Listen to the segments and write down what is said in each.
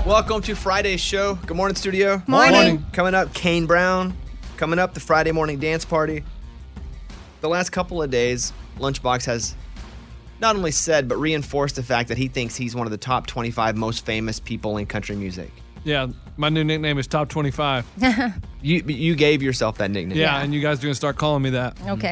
Welcome to Friday's show. Good morning, studio. Morning. Coming up, Kane Brown. Coming up, the Friday morning dance party. The last couple of days, Lunchbox has not only said, but reinforced the fact that he thinks he's one of the top 25 most famous people in country music. Yeah, my new nickname is Top 25. You gave yourself that nickname. Yeah, and you guys are going to start calling me that. Okay.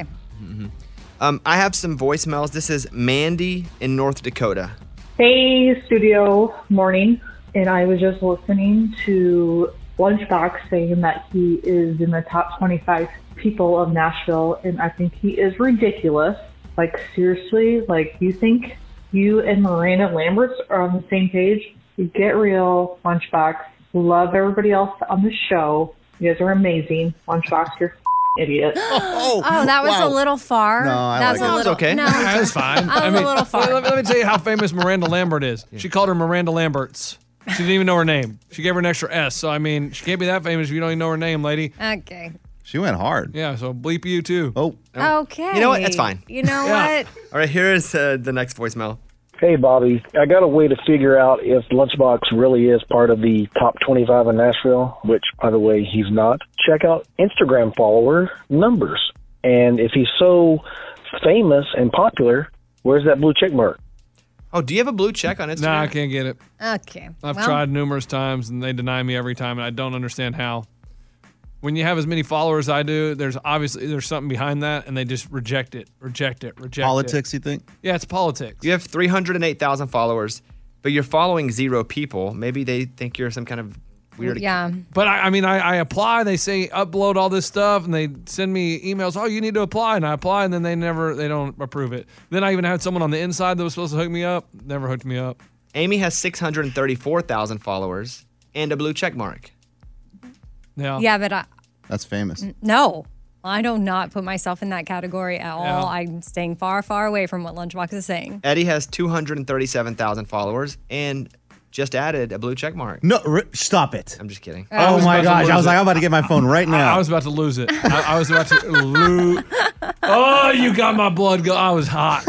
I have some voicemails. This is Mandy in North Dakota. Hey, studio, morning. And I was just listening to Lunchbox saying that he is in the top 25 people of Nashville, and I think he is ridiculous. Like, seriously, like, you think you and Miranda Lambert are on the same page? You get real, Lunchbox. Love everybody else on the show. You guys are amazing. Lunchbox, you're idiot. Oh, that was a little far. No, I That's like it. a little, okay. No, That's fine. a little far. Let me tell you how famous Miranda Lambert is. She called her Miranda Lamberts. She didn't even know her name. She gave her an extra S. So, I mean, she can't be that famous if you don't even know her name, lady. Okay. She went hard. Yeah, so bleep you too. Oh, Okay. You know what? That's fine. You know Yeah. what? All right, here is the next voicemail. Hey, Bobby. I got a way to figure out if Lunchbox really is part of the top 25 in Nashville, which, by the way, he's not. Check out Instagram follower numbers. And if he's so famous and popular, where's that blue check mark? Oh, do you have a blue check on Instagram? Nah, I can't get it. Okay. I've Well, tried numerous times, and they deny me every time, and I don't understand how. When you have as many followers as I do, there's something behind that, and they just reject it. politics, you think? Yeah, it's politics. You have 308,000 followers, but you're following 0 people. Maybe they think you're some kind of weird. Yeah. But I apply. They say upload all this stuff, and they send me emails. Oh, you need to apply, and I apply, and then they don't approve it. Then I even had someone on the inside that was supposed to hook me up. Never hooked me up. Amy has 634,000 followers and a blue check mark. Yeah. Yeah, but That's famous. no. I do not put myself in that category at all. Yeah. I'm staying far, far away from what Lunchbox is saying. Eddie has 237,000 followers and just added a blue check mark. No, stop it. I'm just kidding. Oh my about to gosh. lose I was it. like, I'm about to get my phone right now. I was about to lose it. I was about to lose. Oh, you got my blood go. I was hot.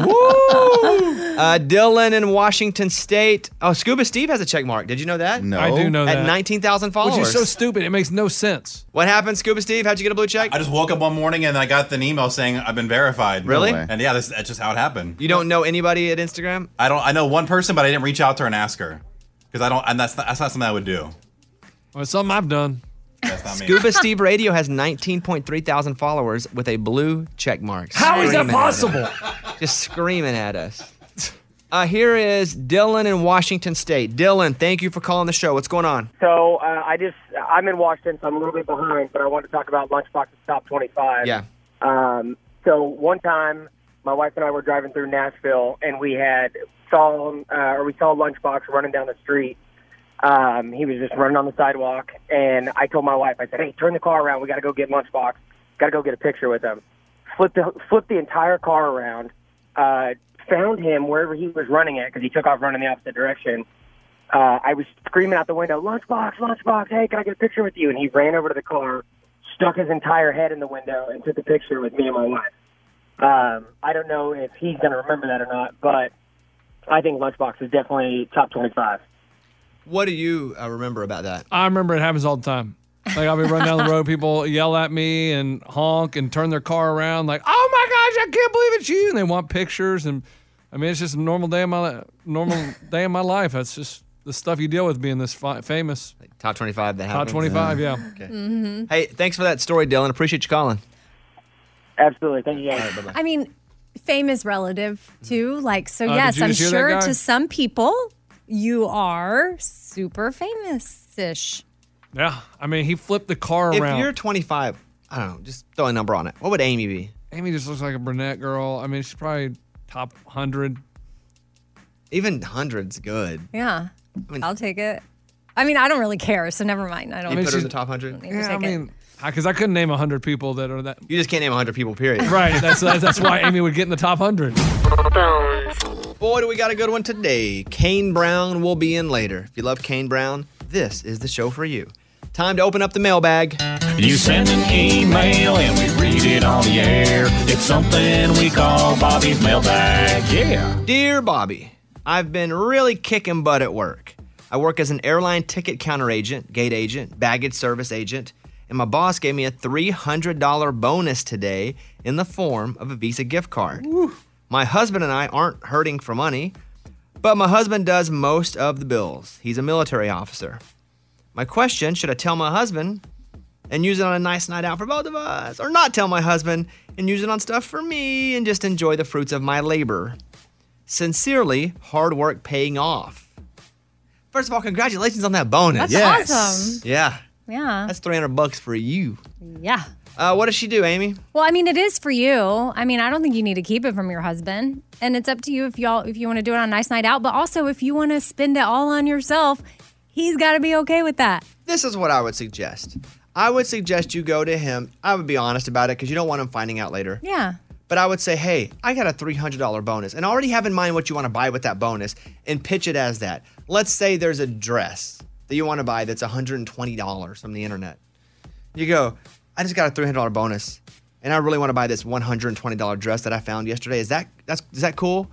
Woo! Dylan in Washington State. Oh, Scuba Steve has a check mark. Did you know that? No. I do know that. At 19,000 followers. Which is so stupid. It makes no sense. What happened, Scuba Steve? How'd you get a blue check? I just woke up one morning and I got an email saying I've been verified. Really? way. And yeah, that's just how it happened. You don't know anybody at Instagram? I know one person, but I didn't reach out to her and ask her because I don't, and that's not something I would do. Well, it's something I've done. That's not me. Scuba Steve Radio has 19.3 thousand followers with a blue check mark. How is that Screaming at us. possible? Just screaming at us. Here is Dylan in Washington State. Dylan, thank you for calling the show. What's going on? So I'm in Washington, so I'm a little bit behind, but I want to talk about Lunchbox's top 25. Yeah. So one time, my wife and I were driving through Nashville, and we saw Lunchbox running down the street. He was just running on the sidewalk, and I told my wife, I said, "Hey, turn the car around. We got to go get Lunchbox. Got to go get a picture with him." Flipped the entire car around. Found him wherever he was running at because he took off running the opposite direction. I was screaming out the window, Lunchbox, hey, can I get a picture with you? And he ran over to the car, stuck his entire head in the window, and took a picture with me and my wife. I don't know if he's going to remember that or not, but I think Lunchbox is definitely top 25. What do you remember about that? I remember it happens all the time. Like, I'll be running down the road, people yell at me and honk and turn their car around like, oh my gosh, I can't believe it's you. And they want pictures. And I mean, it's just a normal day in my life. That's just the stuff you deal with being this famous. Like top 25 that Top happens? 25, yeah. Okay. Hey, thanks for that story, Dylan. Appreciate you calling. Absolutely. Thank you, guys. All right, bye-bye. I mean, fame is relative too. Like, so Did yes, you I'm just hear that sure guy? to some people you are super famous-ish. Yeah. I mean, he flipped the car If around. you're 25, I don't know, just throw a number on it. What would Amy be? Amy just looks like a brunette girl. I mean, she's probably top 100. Even 100's good. Yeah, mean- I'll take it. I mean, I don't really care, so never mind. I don't. You mean, put her in she's- the top 100? need to Yeah, I take it. mean, because I couldn't name 100 people that are that. You just can't name 100 people, period. Right. That's why Amy would get in the top 100. Boy, do we got a good one today. Kane Brown will be in later. If you love Kane Brown, this is the show for you. Time to open up the mailbag. You send an email and we read it on the air. It's something we call Bobby's mailbag. Yeah. Dear Bobby, I've been really kicking butt at work. I work as an airline ticket counter agent, gate agent, baggage service agent, and my boss gave me a $300 bonus today in the form of a Visa gift card. My husband and I aren't hurting for money, but my husband does most of the bills. He's a military officer. My question, should I tell my husband and use it on a nice night out for both of us, or not tell my husband and use it on stuff for me and just enjoy the fruits of my labor? Sincerely, hard work paying off. First of all, congratulations on that bonus. That's awesome. Yeah. Yeah. That's $300 for you. Yeah. What does she do, Amy? Well, I mean, it is for you. I mean, I don't think you need to keep it from your husband. And it's up to you if you want to do it on a nice night out. But also, if you want to spend it all on yourself, he's got to be okay with that. This is what I would suggest. I would suggest you go to him. I would be honest about it because you don't want him finding out later. Yeah. But I would say, hey, I got a $300 bonus. And already have in mind what you want to buy with that bonus and pitch it as that. Let's say there's a dress that you want to buy that's $120 from the internet. You go, I just got a $300 bonus, and I really want to buy this $120 dress that I found yesterday. Is that cool?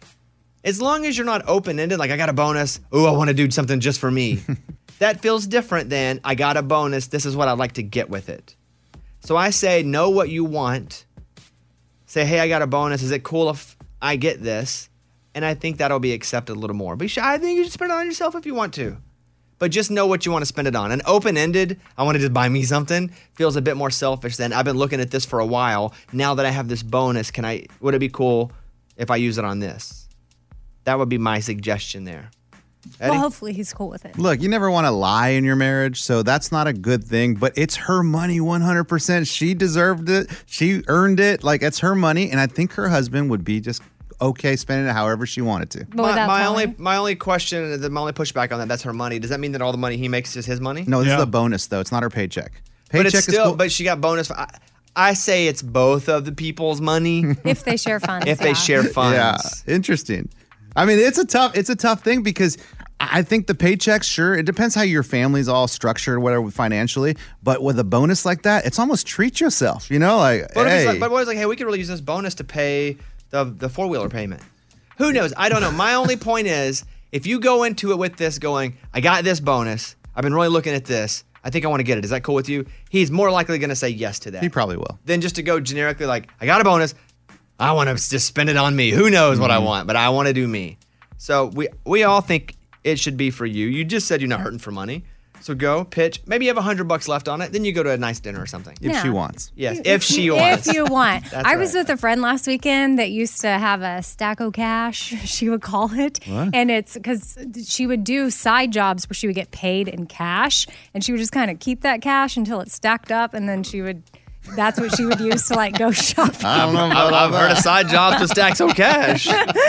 As long as you're not open-ended, like I got a bonus, ooh, I want to do something just for me. That feels different than I got a bonus, this is what I'd like to get with it. So I say, know what you want. Say, hey, I got a bonus. Is it cool if I get this? And I think that'll be accepted a little more. But I think you should spend it on yourself if you want to. But just know what you want to spend it on. And open-ended, I want to just buy me something, feels a bit more selfish than I've been looking at this for a while. Now that I have this bonus, would it be cool if I use it on this? That would be my suggestion there. Eddie? Well, hopefully he's cool with it. Look, you never want to lie in your marriage, so that's not a good thing, but it's her money 100%. She deserved it. She earned it. Like, it's her money, and I think her husband would be just okay spending it however she wanted to. But my only question, my only pushback on that's her money. Does that mean that all the money he makes is his money? No, this is a bonus, though. It's not her paycheck. But it's Paycheck still, is cool. but she got bonus. I say it's both of the people's money. If they share funds. If they share funds. Yeah, interesting. I mean, it's a tough thing because I think the paychecks, sure, it depends how your family's all structured, whatever, financially. But with a bonus like that, it's almost treat yourself, you know? Like, But hey. what is like, hey, we could really use this bonus to pay the four-wheeler payment. Who knows? I don't know. My only point is, if you go into it with this going, I got this bonus, I've been really looking at this, I think I want to get it. Is that cool with you? He's more likely going to say yes to that. He probably will. Than just to go generically like, I got a bonus, I want to just spend it on me. Who knows what I want, but I want to do me. So we all think it should be for you. You just said you're not hurting for money. So go pitch. Maybe you have $100 left on it. Then you go to a nice dinner or something. If she wants. Yes, if she wants. If you want. That's I was right. with a friend last weekend that used to have a stack of cash, she would call it. What? And it's because she would do side jobs where she would get paid in cash. And she would just kind of keep that cash until it stacked up. And then that's what she would use to like go shopping. I don't know about I've heard of side jobs with stacks of cash.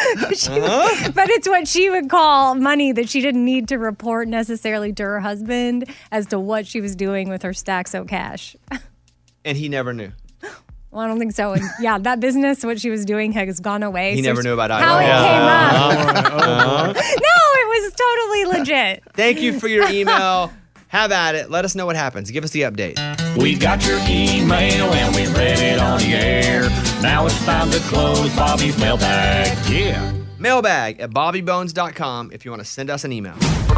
But it's what she would call money that she didn't need to report necessarily to her husband as to what she was doing with her stacks of cash. And he never knew. Well, I don't think so. And yeah, that business, what she was doing, has gone away. He never knew about it. How it Yeah. came up. No, it was totally legit. Thank you for your email. Have at it. Let us know what happens. Give us the update. We got your email and we read it on the air. Now it's time to close Bobby's mailbag. Yeah. Mailbag at bobbybones.com if you want to send us an email.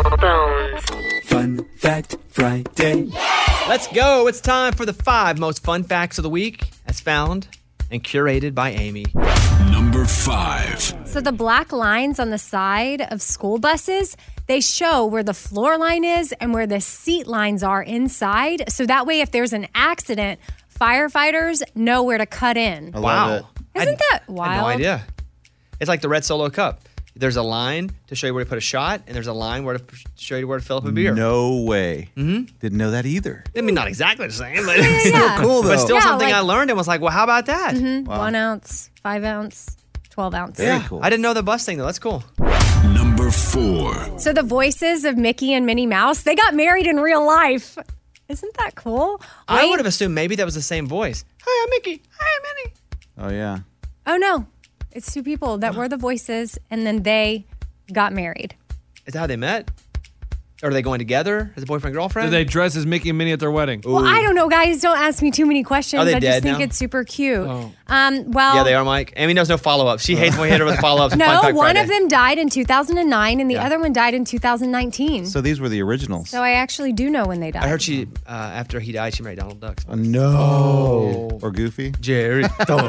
Fun Fact Friday. Let's go. It's time for the 5 most fun facts of the week as found and curated by Amy. Number 5. So the black lines on the side of school buses, they show where the floor line is and where the seat lines are inside. So that way, if there's an accident, firefighters know where to cut in. Wow. Isn't that wild? I had no idea. It's like the Red Solo Cup. There's a line to show you where to put a shot, and there's a line where to show you where to fill up a beer. No way. Didn't know that either. I mean, not exactly the same, but Still cool, though. But still Yeah, something like- I learned and was like, well, how about that? Wow. 1 ounce, 5 ounce, 12 ounce. Very cool. I didn't know the bus thing, though. That's cool. Number 4. So the voices of Mickey and Minnie Mouse, they got married in real life. Isn't that cool? I Wayne- would have assumed maybe that was the same voice. Hi, I'm Mickey. Hi, I'm Minnie. Oh, yeah. Oh, no. It's 2 people that were the voices, and then they got married. Is that how they met? Are they going together as a boyfriend girlfriend? Did they dress as Mickey and Minnie at their wedding? Well, I don't know, guys. Don't ask me too many questions. Are they I just dead think now? it's super cute. Oh. Well, Yeah, they are, Mike. Amy knows no follow-up. She hates when we hit her with follow-ups. on Fun no, Fact one Friday. of them died in 2009 and the Yeah. other one died in 2019. So these were the originals. So I actually do know when they died. I heard she, after he died, she married Donald Duck. No. Or Goofy. Jerry.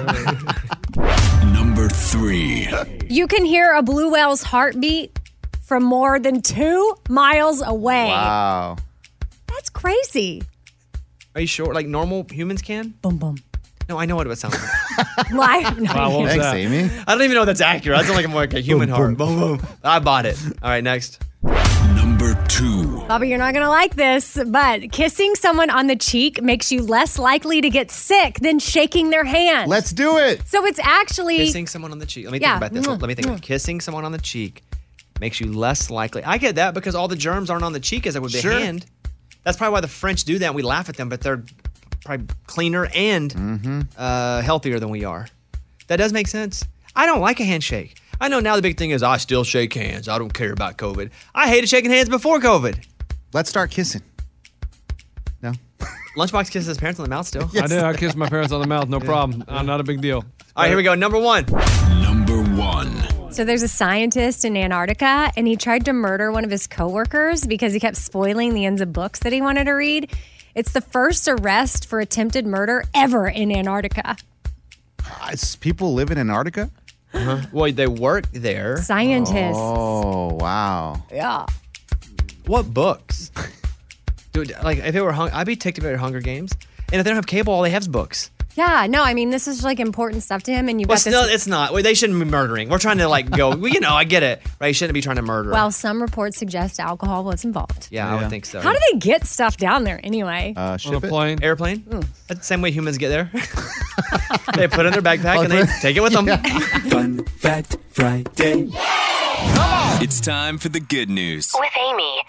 Number 3. You can hear a blue whale's heartbeat from more than 2 miles away. Wow. That's crazy. Are you sure? Like normal humans can? Boom, boom. No, I know what it would sound like. Live. No, Wow, what was Thanks, that? Amy. I don't even know if that's accurate. That's like more like a human heart. Boom, boom. I bought it. All right, next. Number 2. Bobby, you're not going to like this, but kissing someone on the cheek makes you less likely to get sick than shaking their hand. Let's do it. So it's actually Kissing someone on the cheek. Let me Yeah. think about this. Let me think. About it. Kissing someone on the cheek makes you less likely. I get that because all the germs aren't on the cheek as it would the Sure. hand. That's probably why the French do that and we laugh at them, but they're probably cleaner and healthier than we are. That does make sense. I don't like a handshake. I know now the big thing is I still shake hands. I don't care about COVID. I hated shaking hands before COVID. Let's start kissing. No. Lunchbox kisses his parents on the mouth still. I did. I kissed my parents on the mouth. No problem. Not a big deal. All right, here we go. Number 1. Number 1. So there's a scientist in Antarctica, and he tried to murder one of his coworkers because he kept spoiling the ends of books that he wanted to read. It's the first arrest for attempted murder ever in Antarctica. People live in Antarctica? Well, they work there. Scientists. Oh, wow. Yeah. What books? Dude, like if it were I'd be ticked if it were Hunger Games. And if they don't have cable, all they have is books. Yeah, no, I mean, this is like important stuff to him, and you've Well, got this. no, it's not. Well, they shouldn't be murdering. We're trying to like go. Well, I get it, right? You shouldn't be trying to murder. Well, some reports suggest alcohol was involved. yeah, I would think so. How do they get stuff down there anyway? Ship it? Plane. Airplane? That's the same way humans get there. They put it in their backpack and they take it with them. Fun Fact Friday. It's time for the good news. With Amy.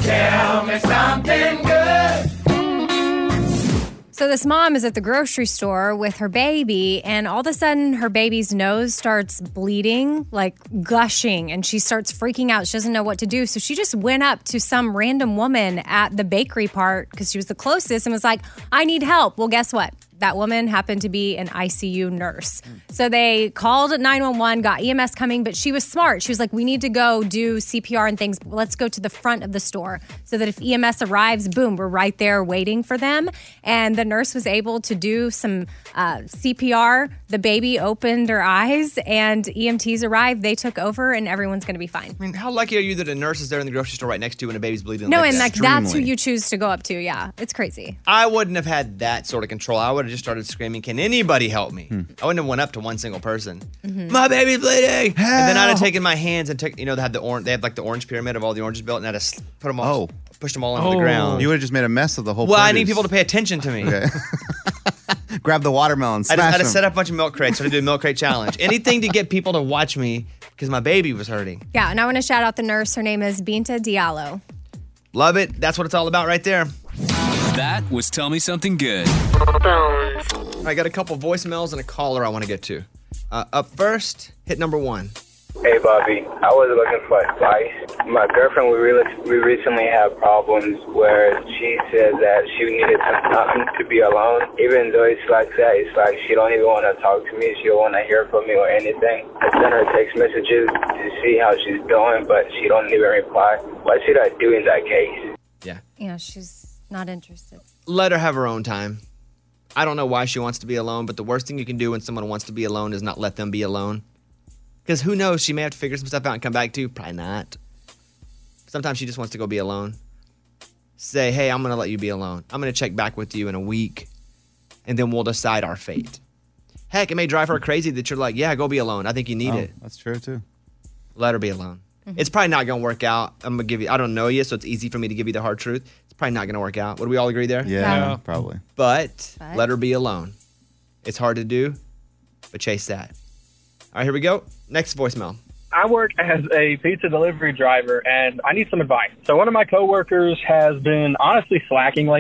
So this mom is at the grocery store with her baby, and all of a sudden her baby's nose starts bleeding, like gushing, and she starts freaking out. She doesn't know what to do. So she just went up to some random woman at the bakery part because she was the closest and was like, I need help. Well, guess what? That woman happened to be an ICU nurse. So they called 911, got EMS coming, but she was smart. She was like, we need to go do CPR and things. Let's go to the front of the store so that if EMS arrives, boom, we're right there waiting for them. And the nurse was able to do some CPR. The baby opened her eyes and EMTs arrived. They took over and everyone's going to be fine. I mean, how lucky are you that a nurse is there in the grocery store right next to you when a baby's bleeding? No, like and that? like that's who Extremely. you choose to go up to. Yeah, it's crazy. I wouldn't have had that sort of control. I would have just started screaming, can anybody help me? I wouldn't have went up to one single person. My baby's bleeding. And then I'd have taken my hands and took, they had they had like the orange pyramid of all the oranges built and I'd have put them all, pushed them all into the ground. You would have just made a mess of the whole Well, I produce. need people to pay attention to me. Okay. Grab the watermelon, I smash just had to them. set up a bunch of milk crates, so to do a milk crate challenge. Anything to get people to watch me because my baby was hurting. Yeah, and I want to shout out the nurse. Her name is Binta Diallo. Love it. That's what it's all about right there. That was Tell Me Something Good. I got a couple voicemails and a caller I want to get to. Up first, hit number 1. Hey, Bobby. I was looking for advice. My girlfriend, we recently had problems where she said that she needed some time to be alone. Even though it's like that, it's like she don't even want to talk to me. She don't want to hear from me or anything. I send her text messages to see how she's doing, but she don't even reply. What should I do in that case? Yeah, she's not interested. Let her have her own time. I don't know why she wants to be alone, but the worst thing you can do when someone wants to be alone is not let them be alone. Because who knows, she may have to figure some stuff out and come back to you. Probably not. Sometimes she just wants to go be alone. Say, hey, I'm going to let you be alone. I'm going to check back with you in a week, and then we'll decide our fate. Heck, it may drive her crazy that you're like, yeah, go be alone. I think you need it. That's true, too. Let her be alone. It's probably not going to work out. I'm going to give you, I don't know you, so it's easy for me to give you the hard truth. It's probably not going to work out. Would we all agree there? Yeah, probably. But let her be alone. It's hard to do, but chase that. All right, here we go. Next voicemail. I work as a pizza delivery driver, and I need some advice. So one of my coworkers has been honestly slacking lately.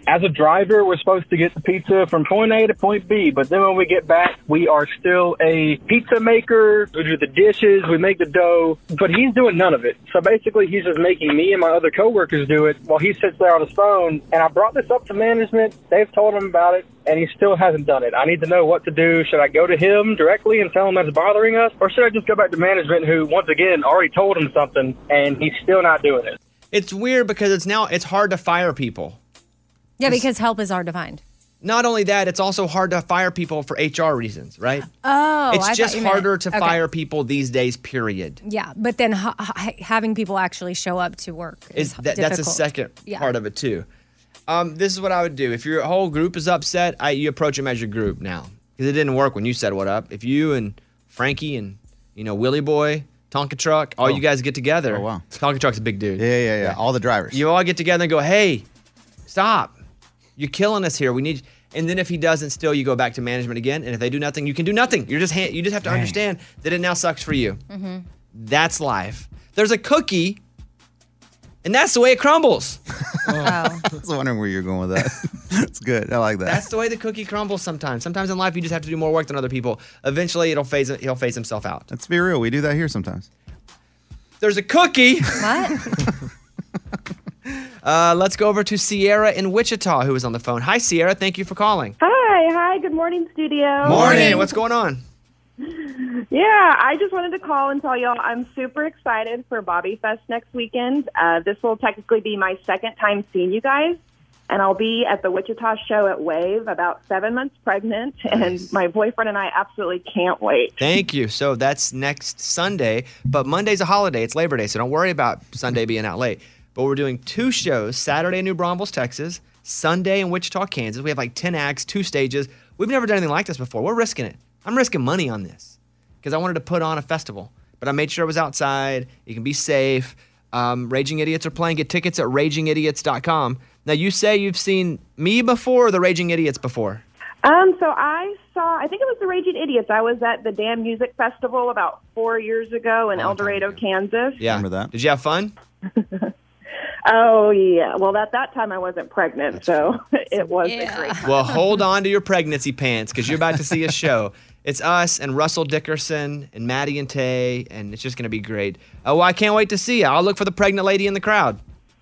as a driver, we're supposed to get the pizza from point A to point B, but then when we get back, we are still a pizza maker. We do the dishes, we make the dough, but he's doing none of it. So basically, he's just making me and my other coworkers do it while he sits there on his phone. And I brought this up to management. They've told him about it, and he still hasn't done it. I need to know what to do. Should I go to him directly and tell him that's bothering us, or should I just go back to management, who, once again, already told him something, and he's still not doing it? It's weird because it's hard to fire people. Yeah, because help is hard to find. Not only that, it's also hard to fire people for HR reasons, right? Oh, it's I just thought you meant- harder to okay. fire people these days, period. Yeah, but then having people actually show up to work is That's a difficult. second Yeah. part of it, too. This is what I would do. If your whole group is upset, you approach them as your group now. Because it didn't work when you said what up. If you and Frankie and, Willie Boy, Tonka Truck, all you guys get together. Oh, wow. Tonka Truck's a big dude. Yeah. All the drivers. You all get together and go, hey, stop. You're killing us here. We need. And then if he doesn't, still you go back to management again. And if they do nothing, you can do nothing. You just have to understand that it now sucks for you. Mm-hmm. That's life. There's a cookie, and that's the way it crumbles. Oh. I was wondering where you're going with that. It's good. I like that. That's the way the cookie crumbles sometimes. Sometimes in life, you just have to do more work than other people. Eventually, he'll phase himself out. Let's be real. We do that here sometimes. There's a cookie. What? Let's go over to Sierra in Wichita, who is on the phone. Hi, Sierra. Thank you for calling. Hi. Good morning, studio. Morning. What's going on? Yeah, I just wanted to call and tell y'all I'm super excited for Bobby Fest next weekend. This will technically be my second time seeing you guys, and I'll be at the Wichita show at Wave, about 7 months pregnant, and my boyfriend and I absolutely can't wait. Thank you. So that's next Sunday, but Monday's a holiday. It's Labor Day, so don't worry about Sunday being out late. But we're doing 2 shows, Saturday in New Braunfels, Texas, Sunday in Wichita, Kansas. We have like 10 acts, 2 stages. We've never done anything like this before. We're risking it. I'm risking money on this because I wanted to put on a festival. But I made sure it was outside. You can be safe. Raging Idiots are playing. Get tickets at ragingidiots.com. Now, you say you've seen me before or the Raging Idiots before? So I think it was the Raging Idiots. I was at the Damn Music Festival about 4 years ago in El Dorado, Kansas. Yeah. Remember that? Did you have fun? Oh, yeah. Well, at that time I wasn't pregnant, so it was a great time. Well, hold on to your pregnancy pants because you're about to see a show. It's us and Russell Dickerson and Maddie and Tay, and it's just going to be great. Oh, well, I can't wait to see you. I'll look for the pregnant lady in the crowd.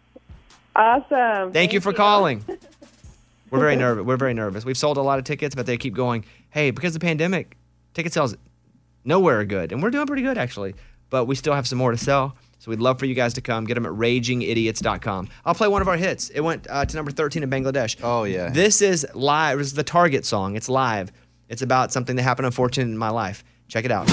Awesome. Thank you for calling. We're very nervous. We're very nervous. We've sold a lot of tickets, but they keep going, hey, because of the pandemic, ticket sales nowhere are good. And we're doing pretty good, actually. But we still have some more to sell. So we'd love for you guys to come. Get them at ragingidiots.com. I'll play one of our hits. It went to number 13 in Bangladesh. Oh, yeah. This is live. This is the Target song. It's live. It's about something that happened unfortunate in my life. Check it out.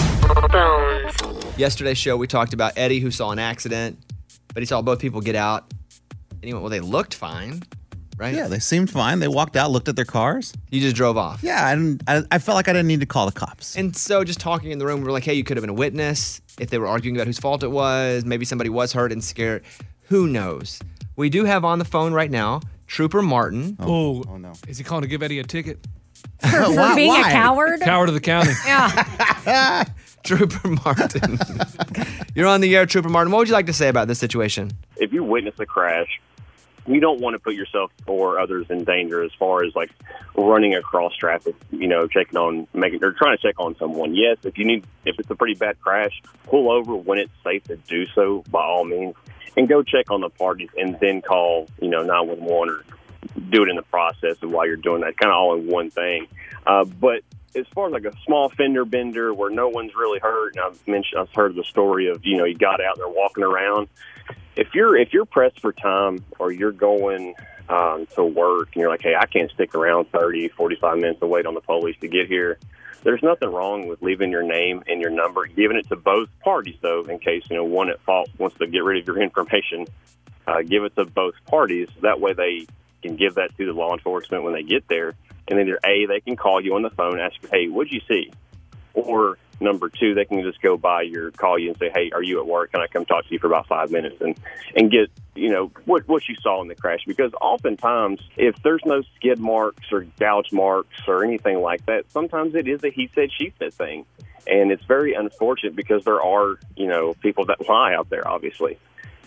Yesterday's show, we talked about Eddie, who saw an accident, but he saw both people get out. And he went, well, they looked fine, right? Yeah, they seemed fine. They walked out, looked at their cars. You just drove off. Yeah, I felt like I didn't need to call the cops. And so just talking in the room, we were like, hey, you could have been a witness. If they were arguing about whose fault it was, maybe somebody was hurt and scared. Who knows? We do have on the phone right now Trooper Martin. Oh no. Is he calling to give Eddie a ticket? For being a coward? Coward of the county. Yeah. Trooper Martin. You're on the air, Trooper Martin. What would you like to say about this situation? If you witness a crash, you don't want to put yourself or others in danger as far as like running across traffic, checking on, or trying to check on someone. Yes, if it's a pretty bad crash, pull over when it's safe to do so by all means, and go check on the parties and then call, 911 or do it in the process of while you're doing that, kind of all in one thing. But as far as like a small fender bender where no one's really hurt, and I've heard the story of, you got out there walking around. If you're pressed for time or you're going to work and you're like, hey, I can't stick around 30, 45 minutes to wait on the police to get here, there's nothing wrong with leaving your name and your number, giving it to both parties, though, in case, one at fault wants to get rid of your information. Give it to both parties. That way they can give that to the law enforcement when they get there. And either A, they can call you on the phone, ask you, hey, what'd you see? Or number 2, they can just call you and say, hey, are you at work? Can I come talk to you for about 5 minutes and get, what you saw in the crash? Because oftentimes, if there's no skid marks or gouge marks or anything like that, sometimes it is a he said, she said thing. And it's very unfortunate because there are, people that lie out there, obviously.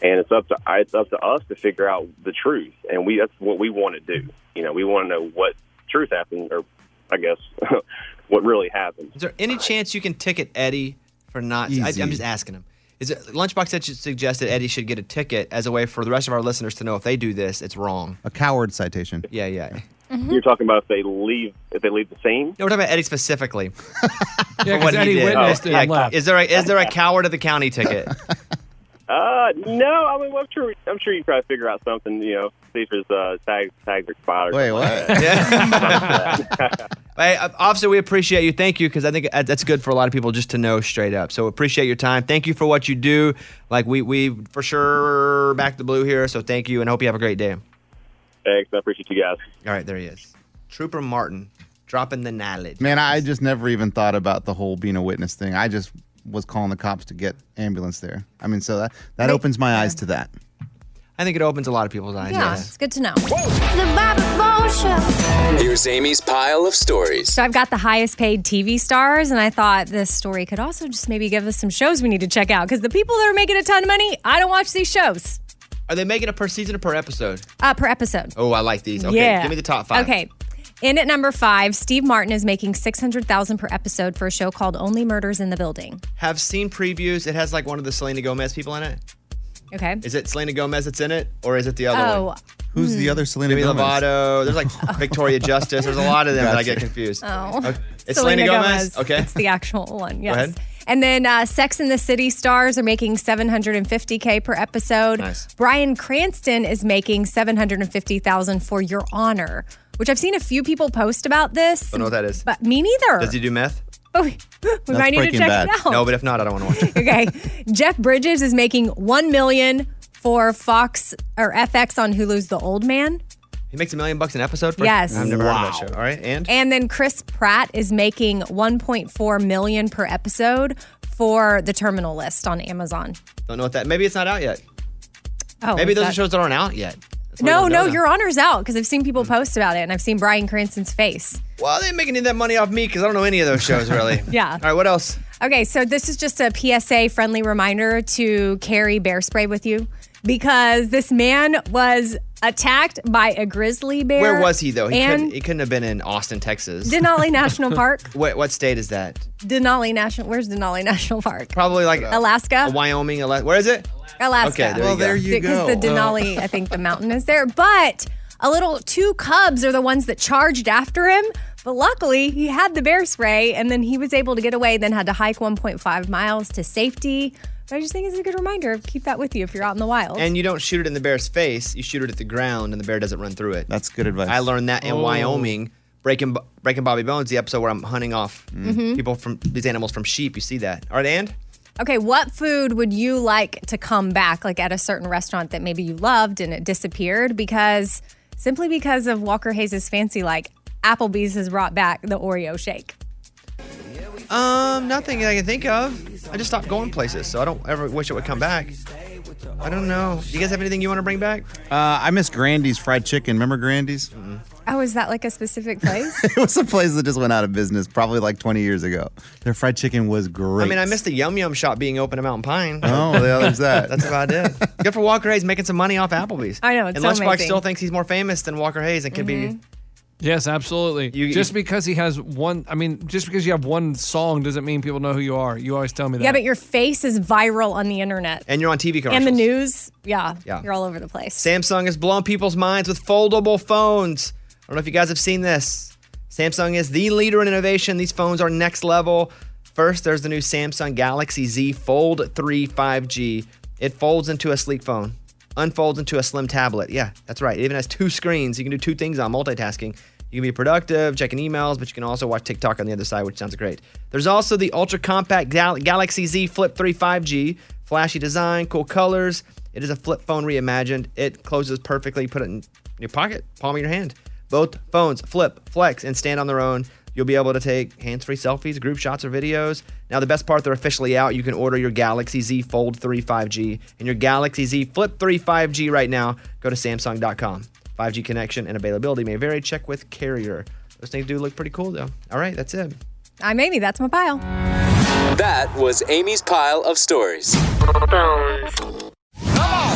And it's up to us to figure out the truth, and that's what we want to do. We want to know what truth happened, or I guess what really happened. Is there any chance you can ticket Eddie for not? I'm just asking him. Is it Lunchbox that should suggest that Eddie should get a ticket as a way for the rest of our listeners to know if they do this, it's wrong? A coward citation. Yeah. You're talking about if they leave the scene? No, we're talking about Eddie specifically. Yeah, because Eddie witnessed it and left. Is there a coward of the county ticket? No. I mean, I'm sure you try to figure out something. See if his tags are expired. Wait, what? Hey, officer, we appreciate you. Thank you, because I think that's good for a lot of people just to know straight up. So appreciate your time. Thank you for what you do. Like we for sure back the blue here. So thank you, and hope you have a great day. Thanks. I appreciate you guys. All right, there he is, Trooper Martin, dropping the knowledge. Man, I just never even thought about the whole being a witness thing. I just was calling the cops to get ambulance there. I mean, so that opens my eyes to that. I think it opens a lot of people's eyes. Yeah, it's good to know. The Bobby Bones Show. Here's Amy's pile of stories. So I've got the highest paid TV stars, and I thought this story could also just maybe give us some shows we need to check out, because the people that are making a ton of money, I don't watch these shows. Are they making it per season or per episode? Per episode. Oh, I like these. Okay, Yeah. give me the top 5. Okay. In at number 5, Steve Martin is making $600,000 per episode for a show called Only Murders in the Building. Have seen previews. It has like one of the Selena Gomez people in it. Okay. Is it Selena Gomez that's in it, or is it the other one? Who's the other Selena Demi Gomez? Lovato. There's like Victoria Justice. There's a lot of them that I get confused. Oh. Okay. It's Selena Gomez? Okay. It's the actual one, yes. Go ahead. And then Sex and the City stars are making $750K per episode. Nice. Bryan Cranston is making $750,000 for Your Honor, which I've seen a few people post about this. Don't know what that is. But me neither. Does he do meth? Oh, we might need to check it out. No, but if not, I don't want to watch it. Okay. Jeff Bridges is making $1 million for Fox or FX on Hulu's The Old Man. He makes $1 million an episode? Yes. I've never heard of that show. All right, and then Chris Pratt is making $1.4 million per episode for The Terminal List on Amazon. don't know what that. Maybe it's not out yet. Oh, Maybe is those that- are shows that aren't out yet. That's why we No, don't know now. Your Honor's out because I've seen people post about it, and I've seen Bryan Cranston's face. Well, they ain't making any of that money off me because I don't know any of those shows really. Yeah. All right, what else? Okay, so this is just a PSA friendly reminder to carry bear spray with you because this man was attacked by a grizzly bear. Where was he though? And He couldn't have been in Austin, Texas. Denali National Park. What state is that? Denali National. Where's Denali National Park? Probably like Alaska. Wyoming. Where is it? Alaska. Okay, there you go. Because the Denali, I think the mountain is there. But two cubs are the ones that charged after him. But luckily, he had the bear spray, and then he was able to get away, then had to hike 1.5 miles to safety. But I just think it's a good reminder. Keep that with you if you're out in the wild. And you don't shoot it in the bear's face. You shoot it at the ground, and the bear doesn't run through it. That's good advice. I learned that in Wyoming. Breaking Bobby Bones, the episode where I'm hunting off people from these animals from sheep. You see that. All right, and? Okay, what food would you like to come back, like at a certain restaurant that maybe you loved and it disappeared simply because of Walker Hayes' fancy, like Applebee's has brought back the Oreo shake? Nothing I can think of. I just stopped going places, so I don't ever wish it would come back. I don't know. Do you guys have anything you want to bring back? I miss Grandy's fried chicken. Remember Grandy's? Oh, is that like a specific place? It was a place that just went out of business probably like 20 years ago. Their fried chicken was great. I mean, I missed the Yum Yum shop being open in Mountain Pine. Oh, the other's that. That's about it. Good for Walker Hayes making some money off Applebee's. I know, it's and so Lunchbox amazing. still thinks he's more famous than Walker Hayes and could be. Yes, absolutely. Just because he has one, just because you have one song doesn't mean people know who you are. You always tell me that. Yeah, but your face is viral on the internet. And you're on TV commercials. And the news. Yeah, Yeah. you're all over the place. Samsung is blowing people's minds with foldable phones. I don't know if you guys have seen this. Samsung is the leader in innovation. These phones are next level. First, there's the new Samsung Galaxy Z Fold 3 5G. It folds into a sleek phone, unfolds into a slim tablet. Yeah, that's right. It even has 2 screens. You can do 2 things on multitasking. You can be productive, checking emails, but you can also watch TikTok on the other side, which sounds great. There's also the ultra-compact Galaxy Z Flip 3 5G. Flashy design, cool colors. It is a flip phone reimagined. It closes perfectly. Put it in your pocket, palm of your hand. Both phones flip, flex, and stand on their own. You'll be able to take hands-free selfies, group shots, or videos. Now, the best part, they're officially out. You can order your Galaxy Z Fold 3 5G and your Galaxy Z Flip 3 5G right now. Go to Samsung.com. 5G connection and availability may vary. Check with carrier. Those things do look pretty cool, though. All right, that's it. I'm Amy. That's my pile. That was Amy's pile of stories.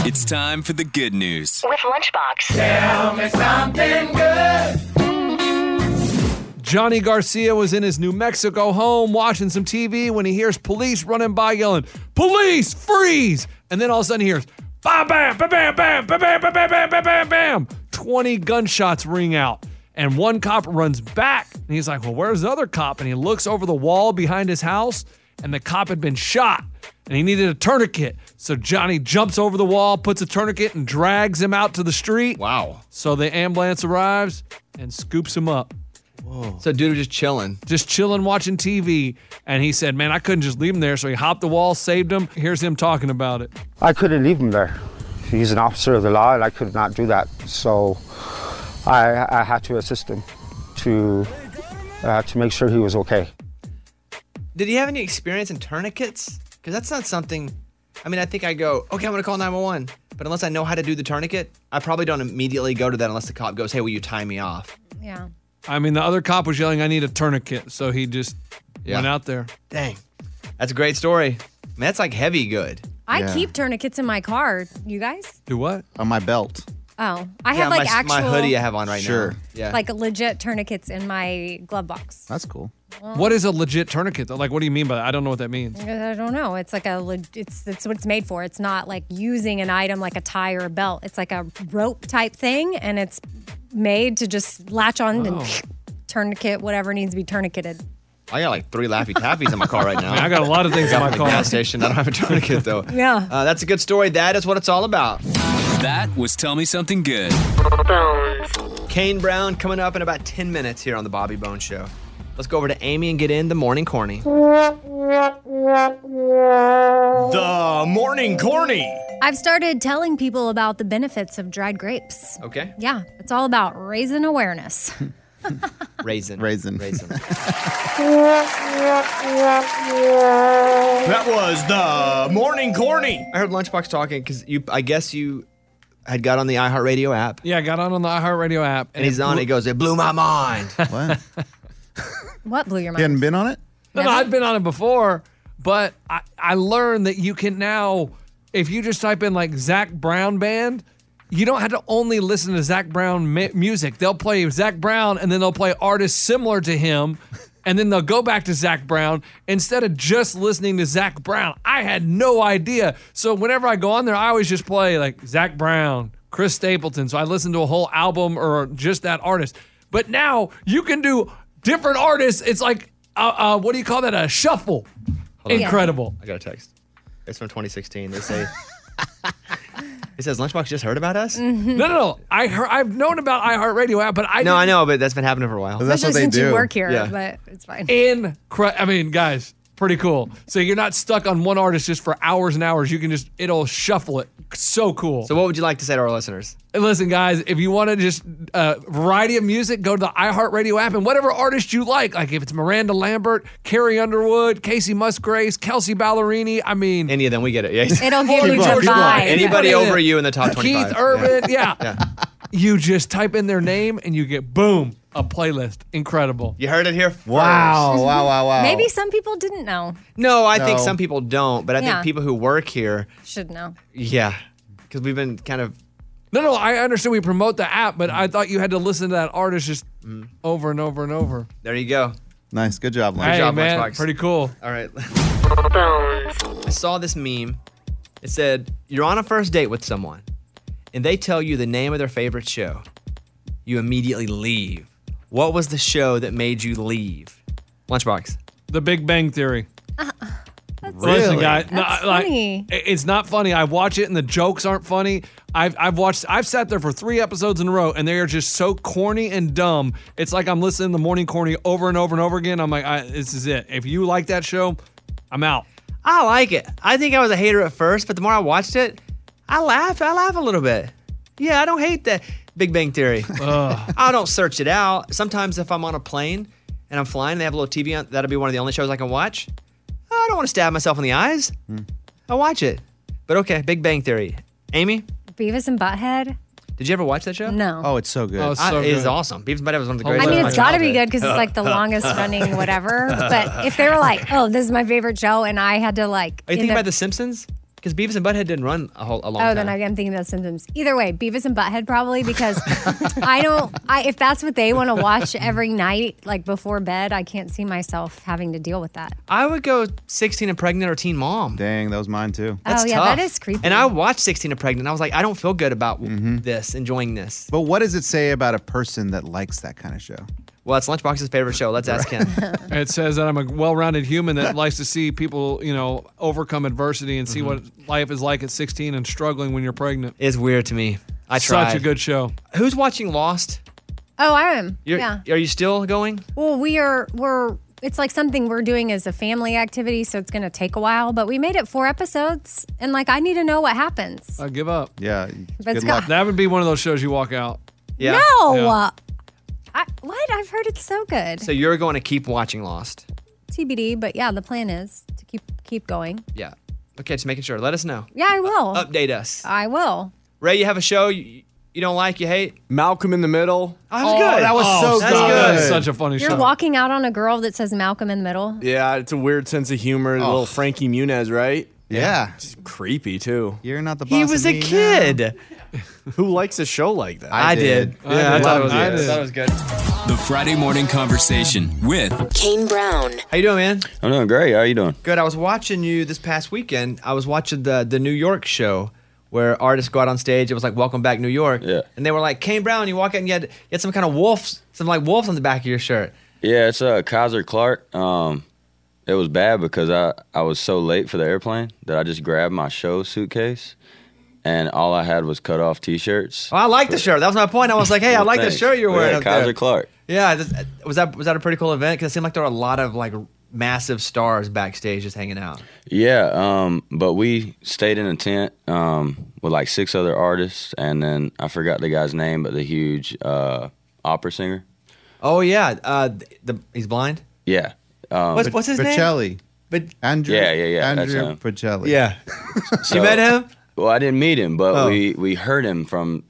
It's time for the good news. With Lunchbox. Tell me something good. Johnny Garcia was in his New Mexico home watching some TV when he hears police running by yelling, "Police, freeze!" And then all of a sudden he hears, bam, bam, bam, bam, bam, bam, bam, bam, bam, bam, bam, bam. 20 gunshots ring out. And one cop runs back. And he's like, well, where's the other cop? And he looks over the wall behind his house, and the cop had been shot. And he needed a tourniquet. So Johnny jumps over the wall, puts a tourniquet, and drags him out to the street. Wow. So the ambulance arrives and scoops him up. Whoa. So dude was just chilling. Just chilling, watching TV. And he said, man, I couldn't just leave him there. So he hopped the wall, saved him. Here's him talking about it. I couldn't leave him there. He's an officer of the law, and I could not do that. So I had to assist him to make sure he was okay. Did he have any experience in tourniquets? Because that's not something, I mean, I think I go, okay, I'm going to call 911. But unless I know how to do the tourniquet, I probably don't immediately go to that unless the cop goes, hey, will you tie me off? Yeah. I mean, the other cop was yelling, I need a tourniquet. So he just went out there. Dang. That's a great story. Man, that's like heavy good. I keep tourniquets in my car. You guys? Do what? On my belt. Oh, I have like actual. My hoodie I have on right now. Sure. Yeah. Like legit tourniquets in my glove box. That's cool. What is a legit tourniquet, though? Like, what do you mean by that? I don't know what that means. I don't know. It's like it's what it's made for. It's not like using an item like a tie or a belt. It's like a rope type thing, and it's made to just latch on and tourniquet whatever needs to be tourniqueted. I got like 3 Laffy Taffies in my car right now. Man, I got a lot of things in my car. Gas station. I don't have a tourniquet though. Yeah. That's a good story. That is what it's all about. That was Tell Me Something Good. Kane Brown coming up in about 10 minutes here on the Bobby Bones Show. Let's go over to Amy and get in the Morning Corny. The Morning Corny. I've started telling people about the benefits of dried grapes. Okay. Yeah, it's all about raising awareness. Raisin. That was the Morning Corny. I heard Lunchbox talking because I guess you had got on the iHeartRadio app. Yeah, I got on the iHeartRadio app. And he's on it. He goes, it blew my mind. What? What blew your mind? You hadn't been on it? No, I'd been on it before, but I learned that you can now, if you just type in like Zach Brown Band, you don't have to only listen to Zach Brown music. They'll play Zach Brown and then they'll play artists similar to him. And then they'll go back to Zach Brown instead of just listening to Zach Brown. I had no idea. So whenever I go on there, I always just play like Zach Brown, Chris Stapleton. So I listen to a whole album or just that artist. But now you can do different artists. It's like, what do you call that? A shuffle. Incredible. I got a text. It's from 2016. They say, it says, Lunchbox just heard about us? Mm-hmm. No. I've known about iHeartRadio app, but I No, I know, but that's been happening for a while. That's what they Since do. you work here, Yeah. but it's fine. I mean, guys, pretty cool. So you're not stuck on one artist just for hours and hours. You can just, it'll shuffle it. So cool. So what would you like to say to our listeners? And listen, guys, if you want to just variety of music, go to the iHeartRadio app and whatever artist you like if it's Miranda Lambert, Carrie Underwood, Casey Musgraves, Kelsey Ballerini, I mean. Any of them, we get it. Yeah. It'll give you George the vibe. Anybody over you in the top 25. Keith Urban, yeah. You just type in their name and you get, boom, a playlist. Incredible. You heard it here first. Wow. Maybe some people didn't know. No, I think some people don't, but I think Yeah. people who work here, Should know. yeah, because we've been kind of. No, I understand we promote the app, but I thought you had to listen to that artist just over and over and over. There you go. Nice. Good job, Lunch. Hey, job, man, Lunchbox. pretty cool. All right. I saw this meme. It said, you're on a first date with someone, and they tell you the name of their favorite show. You immediately leave. What was the show that made you leave? Lunchbox. The Big Bang Theory. Really? Listen, guys, That's funny. It's not funny. I watch it and the jokes aren't funny. I've sat there for 3 episodes in a row and they are just so corny and dumb. It's like I'm listening to the Morning Corny over and over and over again. I'm like, this is it. If you like that show, I'm out. I like it. I think I was a hater at first, but the more I watched it, I laugh a little bit. Yeah, I don't hate that Big Bang Theory. I don't search it out. Sometimes if I'm on a plane and I'm flying, they have a little TV on, that'll be one of the only shows I can watch. I don't want to stab myself in the eyes. I watch it. But okay, Big Bang Theory. Amy, Beavis and Butthead? did you ever watch that show? No. Oh, it's so good. Oh, It is awesome. Beavis and Butthead was one of the I greatest. mean, shows of it's my got to be childhood. good because it's like the longest running whatever. But if they were like, oh, this is my favorite show, and I had to like. Are you thinking about The Simpsons? Because Beavis and Butthead didn't run a long time. Then I'm thinking of the Simpsons. Either way, Beavis and Butthead probably because if that's what they want to watch every night, like before bed, I can't see myself having to deal with that. I would go 16 and Pregnant or Teen Mom. Dang, that was mine too. That's yeah, tough. that is creepy. And I watched 16 and Pregnant. And I was like, I don't feel good about this, enjoying this. But what does it say about a person that likes that kind of show? Well, it's Lunchbox's favorite show. Let's ask him. It says that I'm a well-rounded human that likes to see people, overcome adversity and see what life is like at 16 and struggling when you're pregnant. It's weird to me. I tried. Such a good show. Who's watching Lost? Oh, I am. Yeah. Are you still going? Well, we're it's like something we're doing as a family activity, so it's going to take a while. But we made it 4 episodes, and I need to know what happens. I give up. Yeah. But good luck. That would be one of those shows you walk out. Yeah. No. Yeah. What? I've heard it's so good. So you're going to keep watching Lost? TBD, but yeah, the plan is to keep going. Yeah. Okay, just making sure. Let us know. Yeah, I will. Update us. I will. Ray, you have a show you don't like, you hate? Malcolm in the Middle. Oh, that was good. That was so that's good. That's such a funny You're show. walking out on a girl that says Malcolm in the Middle. Yeah, it's a weird sense of humor. Little Frankie Muniz, right? Yeah. It's creepy, too. You're not the boss He of was a me kid. now. Who likes a show like that? I did. Yeah, I thought it was good. The Friday Morning Conversation with Kane Brown. How you doing, man? I'm doing great. How you doing? Good. I was watching you this past weekend. I was watching the New York show where artists go out on stage. It was like Welcome Back New York. Yeah. And they were like, Kane Brown, you walk out and you had some kind of wolves on the back of your shirt. Yeah, it's Kaiser Clark. It was bad because I was so late for the airplane that I just grabbed my show suitcase and all I had was cut off T-shirts. Oh, I like the shirt. That was my point. I was like, hey, I like the shirt you're wearing. Yeah, up Kaiser there. Clark. Yeah. Was that a pretty cool event? Because it seemed like there were a lot of massive stars backstage just hanging out. Yeah, but we stayed in a tent with 6 other artists, and then I forgot the guy's name, but the huge opera singer. Oh yeah, he's blind. Yeah. What's his name? Bocelli. But Andrew. Yeah. That's Andrew him. Bocelli. Yeah. You met him? Well, I didn't meet him, but Oh. we heard him from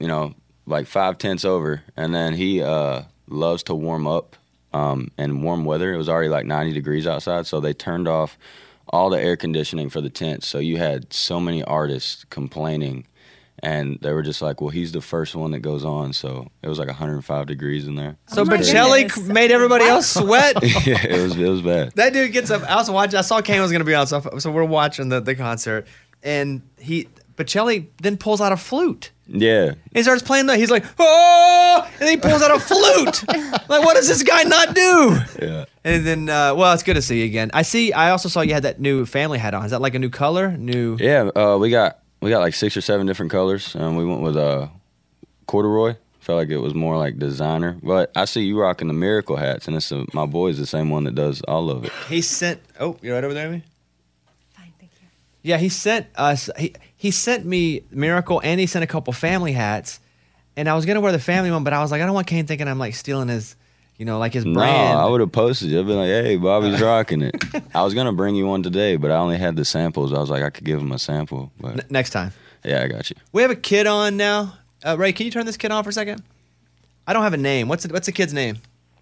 5 tents over, and then he loves to warm up in warm weather. It was already 90 degrees outside, so they turned off all the air conditioning for the tents. So you had so many artists complaining, and they were just like, well, he's the first one that goes on. So it was 105 degrees in there. So Bocelli made everybody else sweat? Yeah, it was bad. That dude gets up. I was watching. I saw Kane was going to be on, so we're watching the concert, and Bocelli then pulls out a flute. Yeah. He starts playing he's like, oh, and then he pulls out a flute. What does this guy not do? Yeah. And then, well, it's good to see you again. I also saw you had that new family hat on. Is that a new color? Yeah, we got 6 or 7 different colors, and we went with corduroy. Felt like it was more designer. But I see you rocking the Miracle hats, and it's my boy's the same one that does all of it. He sent. Oh, you're right over there, Amy? Fine, thank you. Yeah, he sent us. He sent me Miracle, and he sent a couple family hats. And I was gonna wear the family one, but I was like, I don't want Kane thinking I'm stealing his, his No, brand. I would have posted you. I'd been like, hey, Bobby's rocking it. I was going to bring you one today, but I only had the samples. I was like, I could give him a sample. But Next time. Yeah, I got you. We have a kid on now. Ray, can you turn this kid on for a second? I don't have a name. What's the kid's name?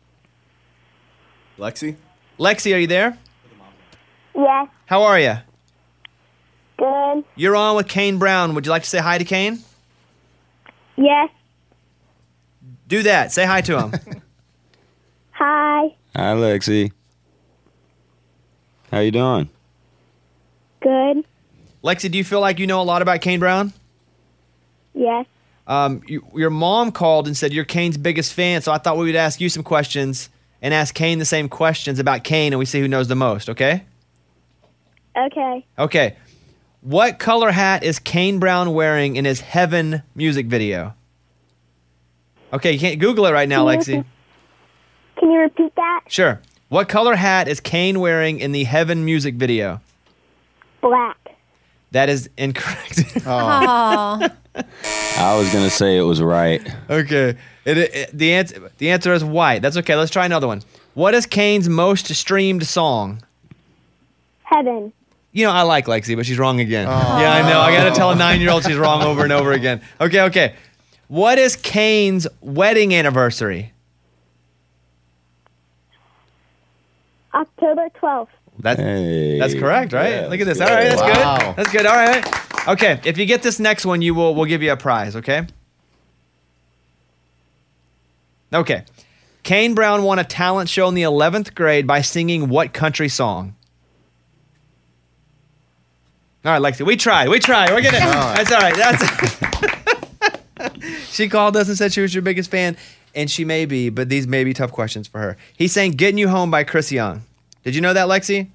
Lexi? Lexi, are you there? Yes. How are you? Good. You're on with Kane Brown. Would you like to say hi to Kane? Yes. Do that. Say hi to him. Hi. Hi, Lexi. How you doing? Good. Lexi, do you feel like you know a lot about Kane Brown? Yes. Your mom called and said you're Kane's biggest fan, so I thought we would ask you some questions and ask Kane the same questions about Kane, and we see who knows the most, okay? Okay. Okay. What color hat is Kane Brown wearing in his Heaven music video? Okay, you can't Google it right now, Lexi. Can you repeat that? Sure. What color hat is Kane wearing in the Heaven music video? Black. That is incorrect. Oh. I was going to say it was right. Okay. The answer is white. That's okay. Let's try another one. What is Kane's most streamed song? Heaven. I like Lexi, but she's wrong again. Yeah, I know. I got to tell a 9-year-old she's wrong over and over again. Okay. What is Kane's wedding anniversary? October 12th. That's correct, right? Yeah, Look at this. that's All right, that's good. good. Wow. That's good. All right. Okay, if you get this next one, we'll give you a prize, okay? Okay. Kane Brown won a talent show in the 11th grade by singing what country song? All right, Lexi, we tried. We're getting it. That's all right. She called us and said she was your biggest fan, and she may be, but these may be tough questions for her. He sang Getting You Home by Chris Young. Did you know that, Lexi?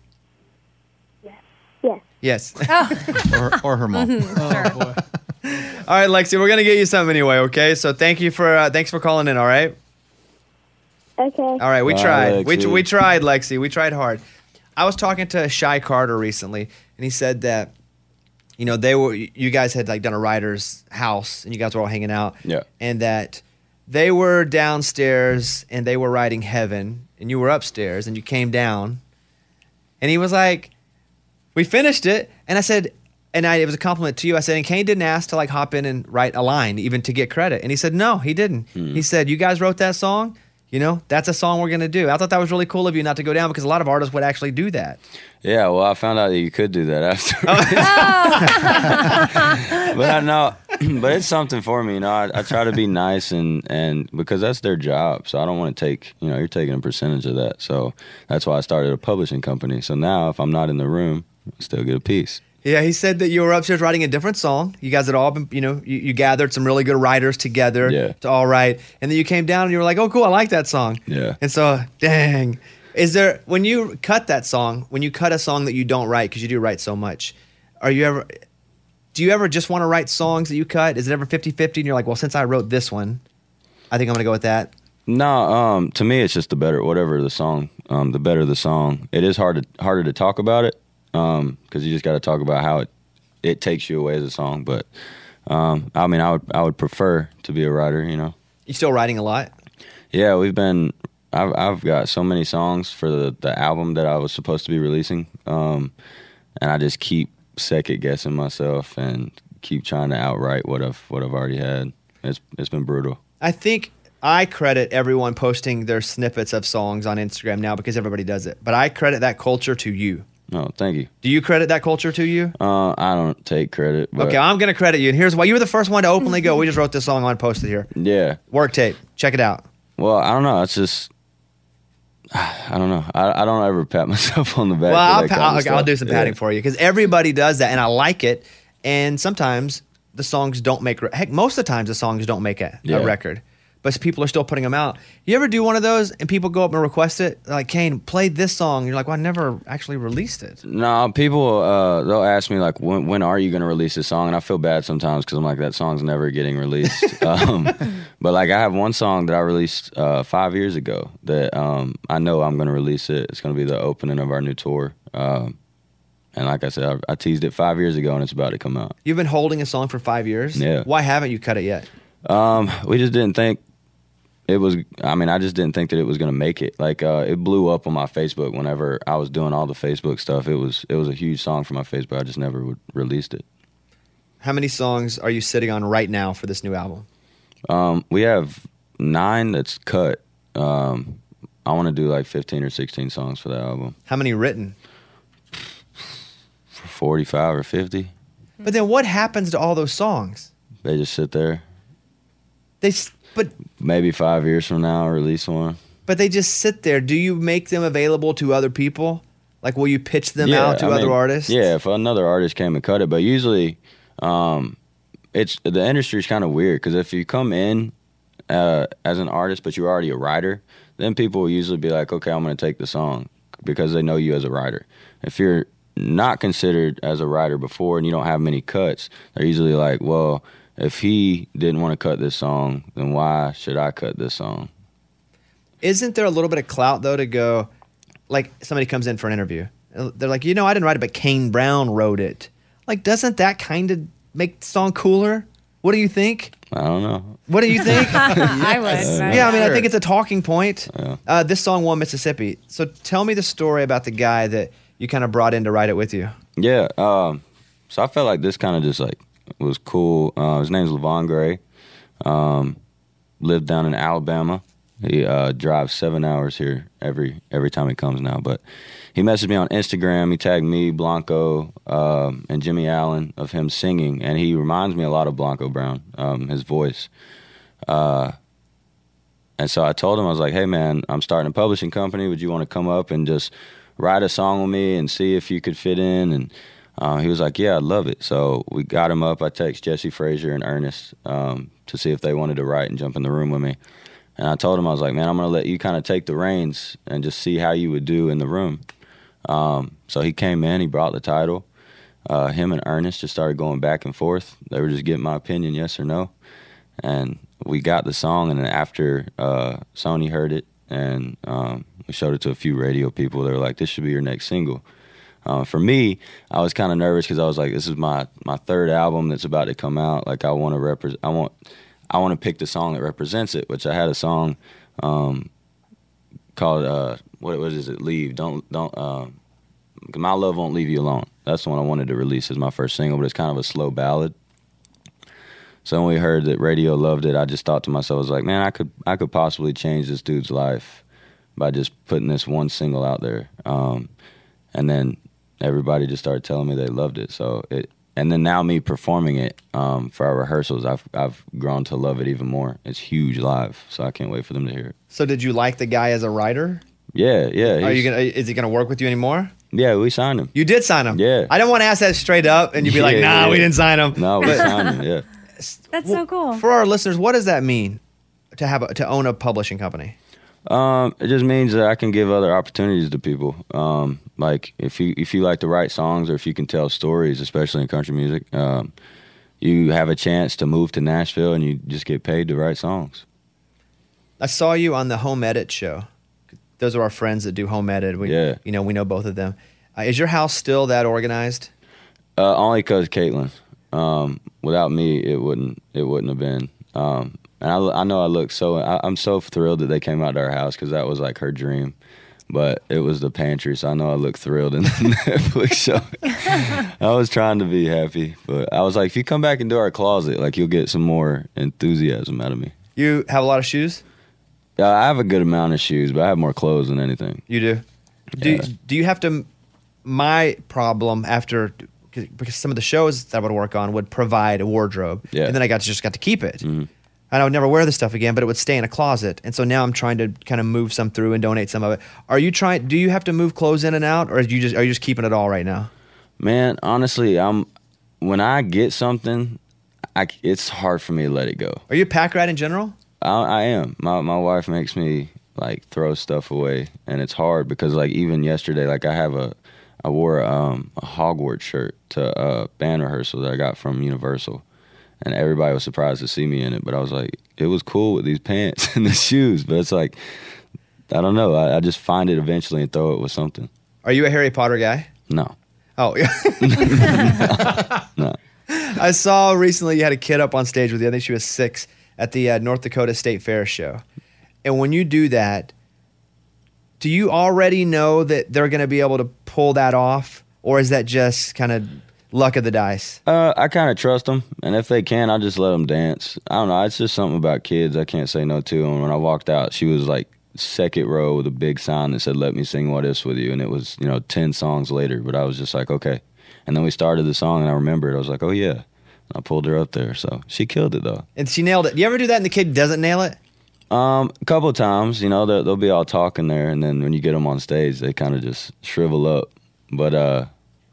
Yes. or her mom. Oh, boy. All right, Lexi, we're gonna get you something anyway. Okay, so thanks for calling in. All right. Okay. All right, we Bye, tried. Lexi. We tried, Lexi. We tried hard. I was talking to Shy Carter recently, and he said that, you guys had like done a writer's house, and you guys were all hanging out. Yeah. And that they were downstairs and they were writing Heaven, and you were upstairs, and you came down, and he was like, we finished it, and I said, it was a compliment to you. I said, and Kane didn't ask to like hop in and write a line, even to get credit. And he said, no, he didn't. He said, you guys wrote that song? That's a song we're going to do. I thought that was really cool of you not to go down, because a lot of artists would actually do that. Yeah, well, I found out that you could do that after. But it's something for me. I try to be nice and because that's their job. So I don't want to take, you're taking a percentage of that. So that's why I started a publishing company. So now if I'm not in the room, I still get a piece. Yeah, he said that you were upstairs writing a different song. You guys had all been, you gathered some really good writers together to all write. And then you came down and you were like, oh, cool, I like that song. Yeah. And so, dang. When you cut that song, when you cut a song that you don't write, because you do write so much, do you ever just want to write songs that you cut? Is it ever 50-50 and you're like, well, since I wrote this one, I think I'm going to go with that? No, to me, it's just the better the song. It is harder to talk about it. Because you just got to talk about how it takes you away as a song. But I would prefer to be a writer. You still writing a lot? Yeah, I've got so many songs for the album that I was supposed to be releasing, and I just keep second guessing myself and keep trying to outright what I've already had. It's been brutal. I think I credit everyone posting their snippets of songs on Instagram now, because everybody does it. But I credit that culture to you. Oh, thank you. Do you credit that culture to you? I don't take credit. But okay, I'm going to credit you. And here's why. You were the first one to openly go, we just wrote this song on, posted here. Yeah. Work tape. Check it out. Well, I don't know. It's just, I don't know. I don't ever pat myself on the back. Well, I'll do some patting for you, because everybody does that, and I like it. And sometimes the songs don't make, most of the times the songs don't make a record. But people are still putting them out. You ever do one of those and people go up and request it? Like, Kane, play this song. You're like, well, I never actually released it. No, people, they'll ask me, like, when are you going to release this song? And I feel bad sometimes because I'm like, that song's never getting released. But, like, I have one song that I released 5 years ago that I know I'm going to release it. It's going to be the opening of our new tour. And like I said, I teased it 5 years ago, and it's about to come out. You've been holding a song for 5 years? Yeah. Why haven't you cut it yet? We just didn't think I just didn't think that it was going to make it. Like, it blew up on my Facebook whenever I was doing all the Facebook stuff. It was a huge song for my Facebook. I just never released it. How many songs are you sitting on right now for this new album? We have 9 that's cut. I want to do like 15 or 16 songs for the album. How many written? 45 or 50. But then what happens to all those songs? They just sit there. But maybe 5 years from now, I'll release one. But they just sit there. Do you make them available to other people? Like, will you pitch them out to other artists? Yeah, if another artist came and cut it. But usually, it's the industry's kind of weird, because if you come in as an artist, but you're already a writer, then people will usually be like, okay, I'm going to take the song, because they know you as a writer. If you're not considered as a writer before and you don't have many cuts, they're usually like, well, if he didn't want to cut this song, then why should I cut this song? Isn't there a little bit of clout, though, to go, like, somebody comes in for an interview. They're like, I didn't write it, but Kane Brown wrote it. Like, doesn't that kind of make the song cooler? What do you think? I don't know. What do you think? I would. Yeah, I mean, I think it's a talking point. Yeah. This song won Mississippi. So tell me the story about the guy that you kind of brought in to write it with you. Yeah. So I felt like this kind of just, like, was cool. His name's Levon Gray. Lived down in Alabama. He drives 7 hours here every time he comes now. But he messaged me on Instagram. He tagged me, Blanco, and Jimmy Allen of him singing, and he reminds me a lot of Blanco Brown, his voice. And so I told him, I was like, hey, man, I'm starting a publishing company. Would you want to come up and just write a song with me and see if you could fit in? And he was like, yeah, I'd love it. So we got him up. I texted Jesse Frazier and Ernest to see if they wanted to write and jump in the room with me. And I told him, I was like, man, I'm going to let you kind of take the reins and just see how you would do in the room. So he came in, he brought the title. Him and Ernest just started going back and forth. They were just getting my opinion, yes or no. And we got the song, and then after Sony heard it, and we showed it to a few radio people, they were like, this should be your next single. For me, I was kind of nervous because I was like, this is my third album that's about to come out. Like, I want to pick the song that represents it, which I had a song called what is it? Leave. Don't. My Love Won't Leave You Alone. That's the one I wanted to release as my first single, but it's kind of a slow ballad. So when we heard that radio loved it, I just thought to myself, I was like, man, I could possibly change this dude's life by just putting this one single out there. And then everybody just started telling me they loved it. And then now me performing it for our rehearsals, I've grown to love it even more. It's huge live, so I can't wait for them to hear it. So did you like the guy as a writer? Yeah. Is he gonna work with you anymore? Yeah, we signed him. You did sign him? Yeah. I don't want to ask that straight up and you'd be like, nah, we didn't sign him. No, we signed him, yeah. That's so cool. For our listeners, what does that mean to own a publishing company? It just means that I can give other opportunities to people. Like if you like to write songs, or if you can tell stories, especially in country music, you have a chance to move to Nashville and you just get paid to write songs. I saw you on the Home Edit show. Those are our friends that do Home Edit. We know both of them. Is your house still that organized? Only because Caitlin. Without me, it wouldn't have been. And I know I look I'm so thrilled that they came out to our house because that was like her dream. But it was the pantry, so I know I look thrilled in the Netflix show. I was trying to be happy, but I was like, if you come back into our closet, like you'll get some more enthusiasm out of me. You have a lot of shoes? I have a good amount of shoes, but I have more clothes than anything. You do? Yeah. Do you have to? My problem because some of the shows that I would work on would provide a wardrobe, and then I just got to keep it. Mm-hmm. And I would never wear this stuff again, but it would stay in a closet. And so now I'm trying to kind of move some through and donate some of it. Do you have to move clothes in and out, or are you just keeping it all right now? Man, honestly, when I get something, it's hard for me to let it go. Are you a pack rat in general? I am. My wife makes me like throw stuff away, and it's hard because like even yesterday, like I wore a Hogwarts shirt to a band rehearsal that I got from Universal. And everybody was surprised to see me in it, but I was like, it was cool with these pants and the shoes. But it's like, I don't know. I just find it eventually and throw it with something. Are you a Harry Potter guy? No. Oh, yeah. No. I saw recently you had a kid up on stage with you. I think she was 6 at the North Dakota State Fair show. And when you do that, do you already know that they're going to be able to pull that off? Or is that just kind of luck of the dice? I kind of trust them, and if they can, I'll just let them dance. I don't know. It's just something about kids I can't say no to. And when I walked out, she was like second row with a big sign that said, "Let me sing What Ifs with you." And it was 10 songs later, but I was just like, okay. And then we started the song, and I remembered. I was like, oh yeah. And I pulled her up there, so she killed it though. And she nailed it. Do you ever do that and the kid doesn't nail it? A couple of times, they'll be all talking there, and then when you get them on stage, they kind of just shrivel up. But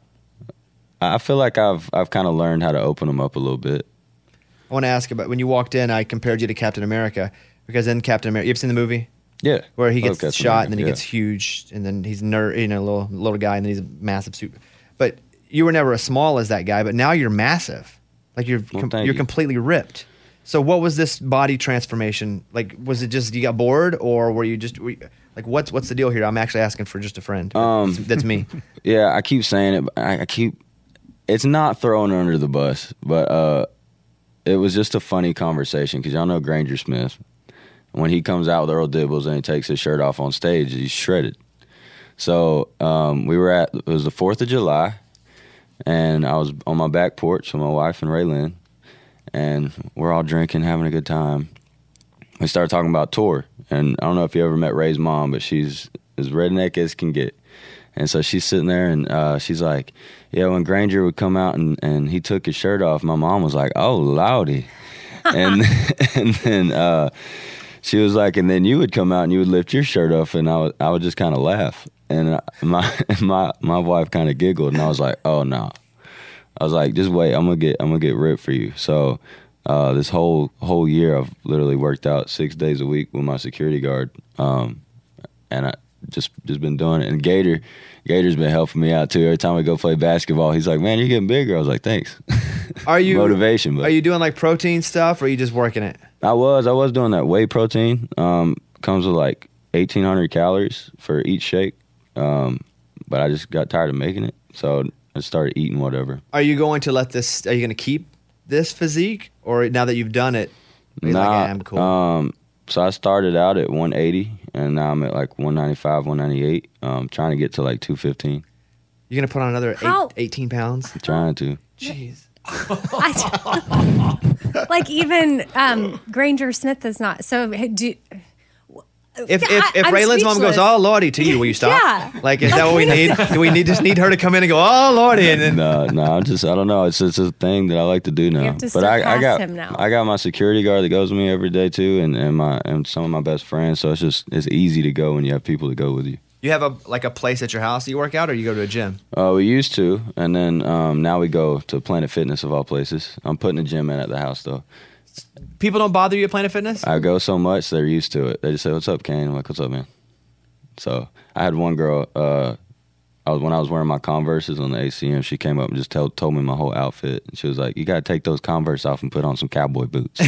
I feel like I've kind of learned how to open them up a little bit. I want to ask about when you walked in. I compared you to Captain America because in Captain America, you ever seen the movie? Yeah, where he gets shot and then he gets huge, and then he's little guy, and then he's a massive suit. But you were never as small as that guy, but now you're massive. Like you're completely ripped. So what was this body transformation like? Was it just you got bored, or were you like what's the deal here? I'm actually asking for just a friend. That's me. Yeah, I keep saying it. It's not throwing her under the bus, but it was just a funny conversation because y'all know Granger Smith. When he comes out with Earl Dibbles and he takes his shirt off on stage, he's shredded. So it was the 4th of July, and I was on my back porch with my wife and Raylyn, and we're all drinking, having a good time. We started talking about tour, And I don't know if you ever met Ray's mom, but she's as redneck as can get. And so she's sitting there, and she's like, yeah, when Granger would come out and he took his shirt off, my mom was like, oh, Lowdy. and then she was like, and then you would come out and you would lift your shirt off, and I would just kind of laugh. And my wife kind of giggled, and I was like, oh, no. I was like, just wait, I'm gonna get ripped for you. So this whole year, I've literally worked out 6 days a week with my security guard, and I just been doing it. And Gator's been helping me out too. Every time we go play basketball, he's like, man, you're getting bigger. I was like, thanks. Are you motivation? But are you doing like protein stuff, or are you just working it? I was doing that whey protein. Comes with like 1,800 calories for each shake. But I just got tired of making it, so I started eating whatever. Are you going to let this? Are you going to keep this physique, or now that you've done it? Like, I'm cool. So I started out at 180, and now I'm at like 195, 198. Trying to get to like 215. You're going to put on another 18 pounds? I'm trying to. Jeez. Like even Granger Smith is not. So do. If Raylan's mom goes, oh Lordy, to you, will you stop? Yeah. Like, is that what we need? Do we just need her to come in and go, oh Lordy? And then No, I don't know. It's just a thing that I like to do now. You have to But I surpass him now. got my security guard that goes with me every day too, and some of my best friends. So it's easy to go when you have people to go with you. you have a place at your house that you work out, or you go to a gym? We used to, and then now we go to Planet Fitness of all places. I'm putting a gym in at the house though. People don't bother you at Planet Fitness? I go so much they're used to it. They just say, "What's up, Kane?" I'm like, "What's up, man?" So I had one girl. When I was wearing my Converses on the ACM, she came up and just told me my whole outfit. And she was like, "You got to take those Converse off and put on some cowboy boots."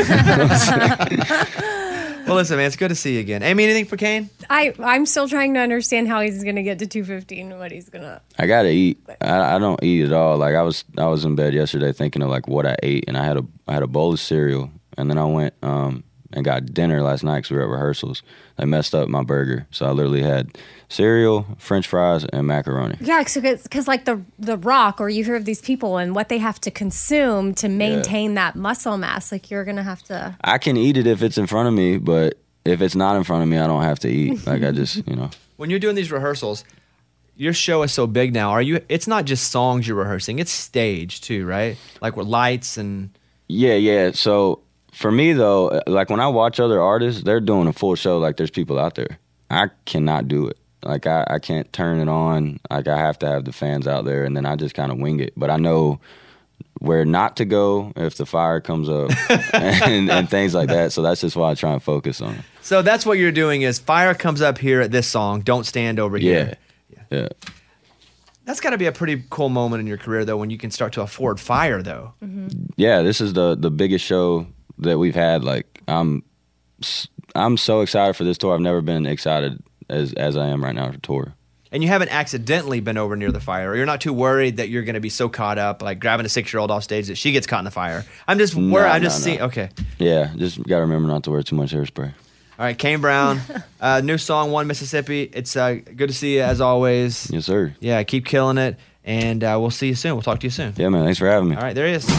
Well, listen, man, it's good to see you again. Amy, anything for Kane? I'm still trying to understand how he's going to get to 215 and what he's going to. I gotta eat. I don't eat at all. Like I was in bed yesterday thinking of like what I ate, and I had a bowl of cereal, and then I went and got dinner last night because we were at rehearsals. They messed up my burger, so I literally had cereal, French fries, and macaroni. Yeah, because like the Rock, or you hear of these people and what they have to consume to maintain that muscle mass. Like you're gonna have to. I can eat it if it's in front of me, but if it's not in front of me, I don't have to eat. Like I just, When you're doing these rehearsals, your show is so big now. It's not just songs you're rehearsing; it's stage too, right? Like with lights and. Yeah. So for me though, like when I watch other artists, they're doing a full show. Like there's people out there. I cannot do it. Like I can't turn it on. Like I have to have the fans out there, and then I just kind of wing it. But I know where not to go if the fire comes up and things like that. So that's just why I try and focus on it. So that's what you're doing is fire comes up here at this song. Don't stand over here. Yeah. That's got to be a pretty cool moment in your career, though, when you can start to afford fire, though. Mm-hmm. Yeah, this is the biggest show that we've had. Like I'm so excited for this tour. I've never been excited as I am right now for tour. And you haven't accidentally been over near the fire, or you're not too worried that you're going to be so caught up, like grabbing a 6-year-old off stage that she gets caught in the fire. I'm just worried. I'm just seeing. Okay. Yeah, just got to remember not to wear too much hairspray. All right, Kane Brown, new song, One Mississippi. It's good to see you as always. Yes, sir. Yeah, keep killing it, and we'll see you soon. We'll talk to you soon. Yeah, man. Thanks for having me. All right, there he is.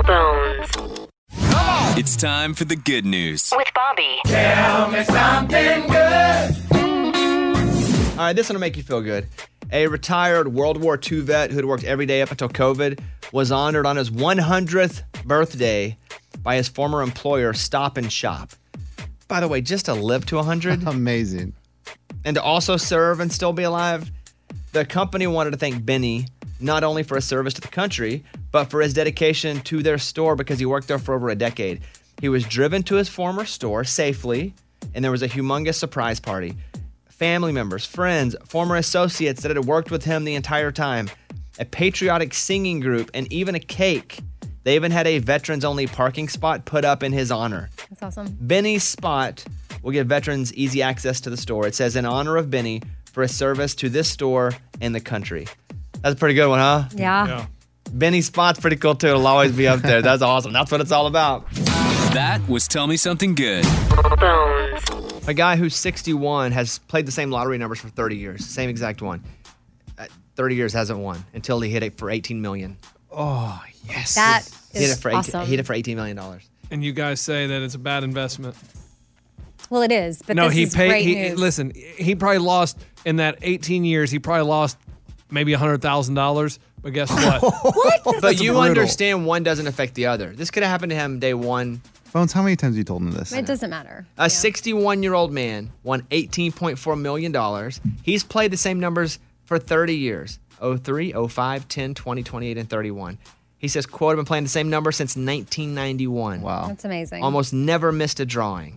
It's time for the good news with Bobby. Tell me something good. All right, this one will make you feel good. A retired World War II vet who had worked every day up until COVID was honored on his 100th birthday by his former employer, Stop and Shop. By the way, just to live to 100. Amazing. And to also serve and still be alive. The company wanted to thank Benny not only for his service to the country, but for his dedication to their store because he worked there for over a decade. He was driven to his former store safely, and there was a humongous surprise party. Family members, friends, former associates that had worked with him the entire time, a patriotic singing group, and even a cake. They even had a veterans-only parking spot put up in his honor. That's awesome. Benny's spot will give veterans easy access to the store. It says, in honor of Benny for his service to this store and the country. That's a pretty good one, huh? Yeah. Benny's spot's pretty cool, too. It'll always be up there. That's awesome. That's what it's all about. That was Tell Me Something Good. A guy who's 61 has played the same lottery numbers for 30 years. Same exact one. 30 years hasn't won until he hit it for $18 million. Oh, yes. That He hit is it for awesome. $18 million. And you guys say that it's a bad investment. Well, it is, but No, this he is paid. great He, news. listen, he probably lost in that 18 years. He probably lost maybe $100,000. But guess what? What? But you brutal. understand one doesn't affect the other. This could have happened to him day one. Bones, how many times have you told him this? It doesn't matter. A 61-year-old man won $18.4 million. He's played the same numbers for 30 years. 03, 05, 10, 20, 28, and 31. He says, quote, I've been playing the same number since 1991. Wow. That's amazing. Almost never missed a drawing.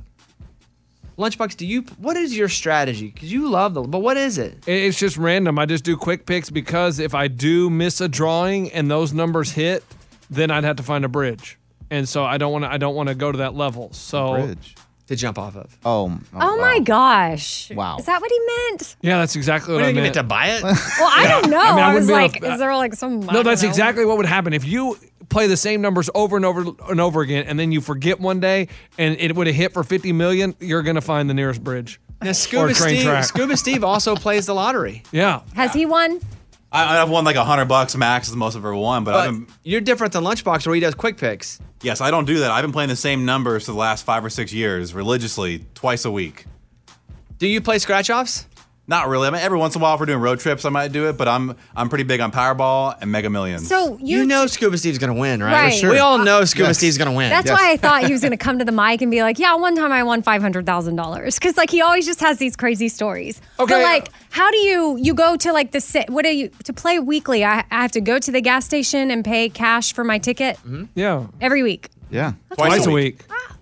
Lunchbox, what is your strategy? Because you love but what is it? It's just random. I just do quick picks because if I do miss a drawing and those numbers hit, then I'd have to find a bridge. And so I don't want to go to that level. So Bridge. To jump off of. Oh my gosh. Wow. Is that what he meant? yeah, that's exactly what I meant. to buy it? Well, I don't know. I mean, I I was wouldn't be able like, is there like some. No, that's exactly what would happen. If you play the same numbers over and over and over again, and then you forget one day and it would have hit for 50 million, you're going to find the nearest bridge. Now, Or Scuba train track. Steve also plays the lottery. Yeah. Has he won? I've won like $100 max is the most I've ever won, but I've been, you're different than Lunchbox where he does quick picks. yes, I don't do that. I've been playing the same numbers for the last 5 or 6 years religiously, twice a week. Do you play scratch offs? Not really. I mean, every once in a while, if we're doing road trips, I might do it. But I'm pretty big on Powerball and Mega Millions. So You know Scuba Steve's going to win, right? Right. For sure. We all know Scuba Yes. Steve's going to win. That's why I thought he was going to come to the mic and be like, yeah, one time I won $500,000. Because, like, he always just has these crazy stories. Okay. But, like, how do you go to, like, to play weekly? I have to go to the gas station and pay cash for my ticket Yeah. every week. Yeah. Twice a week.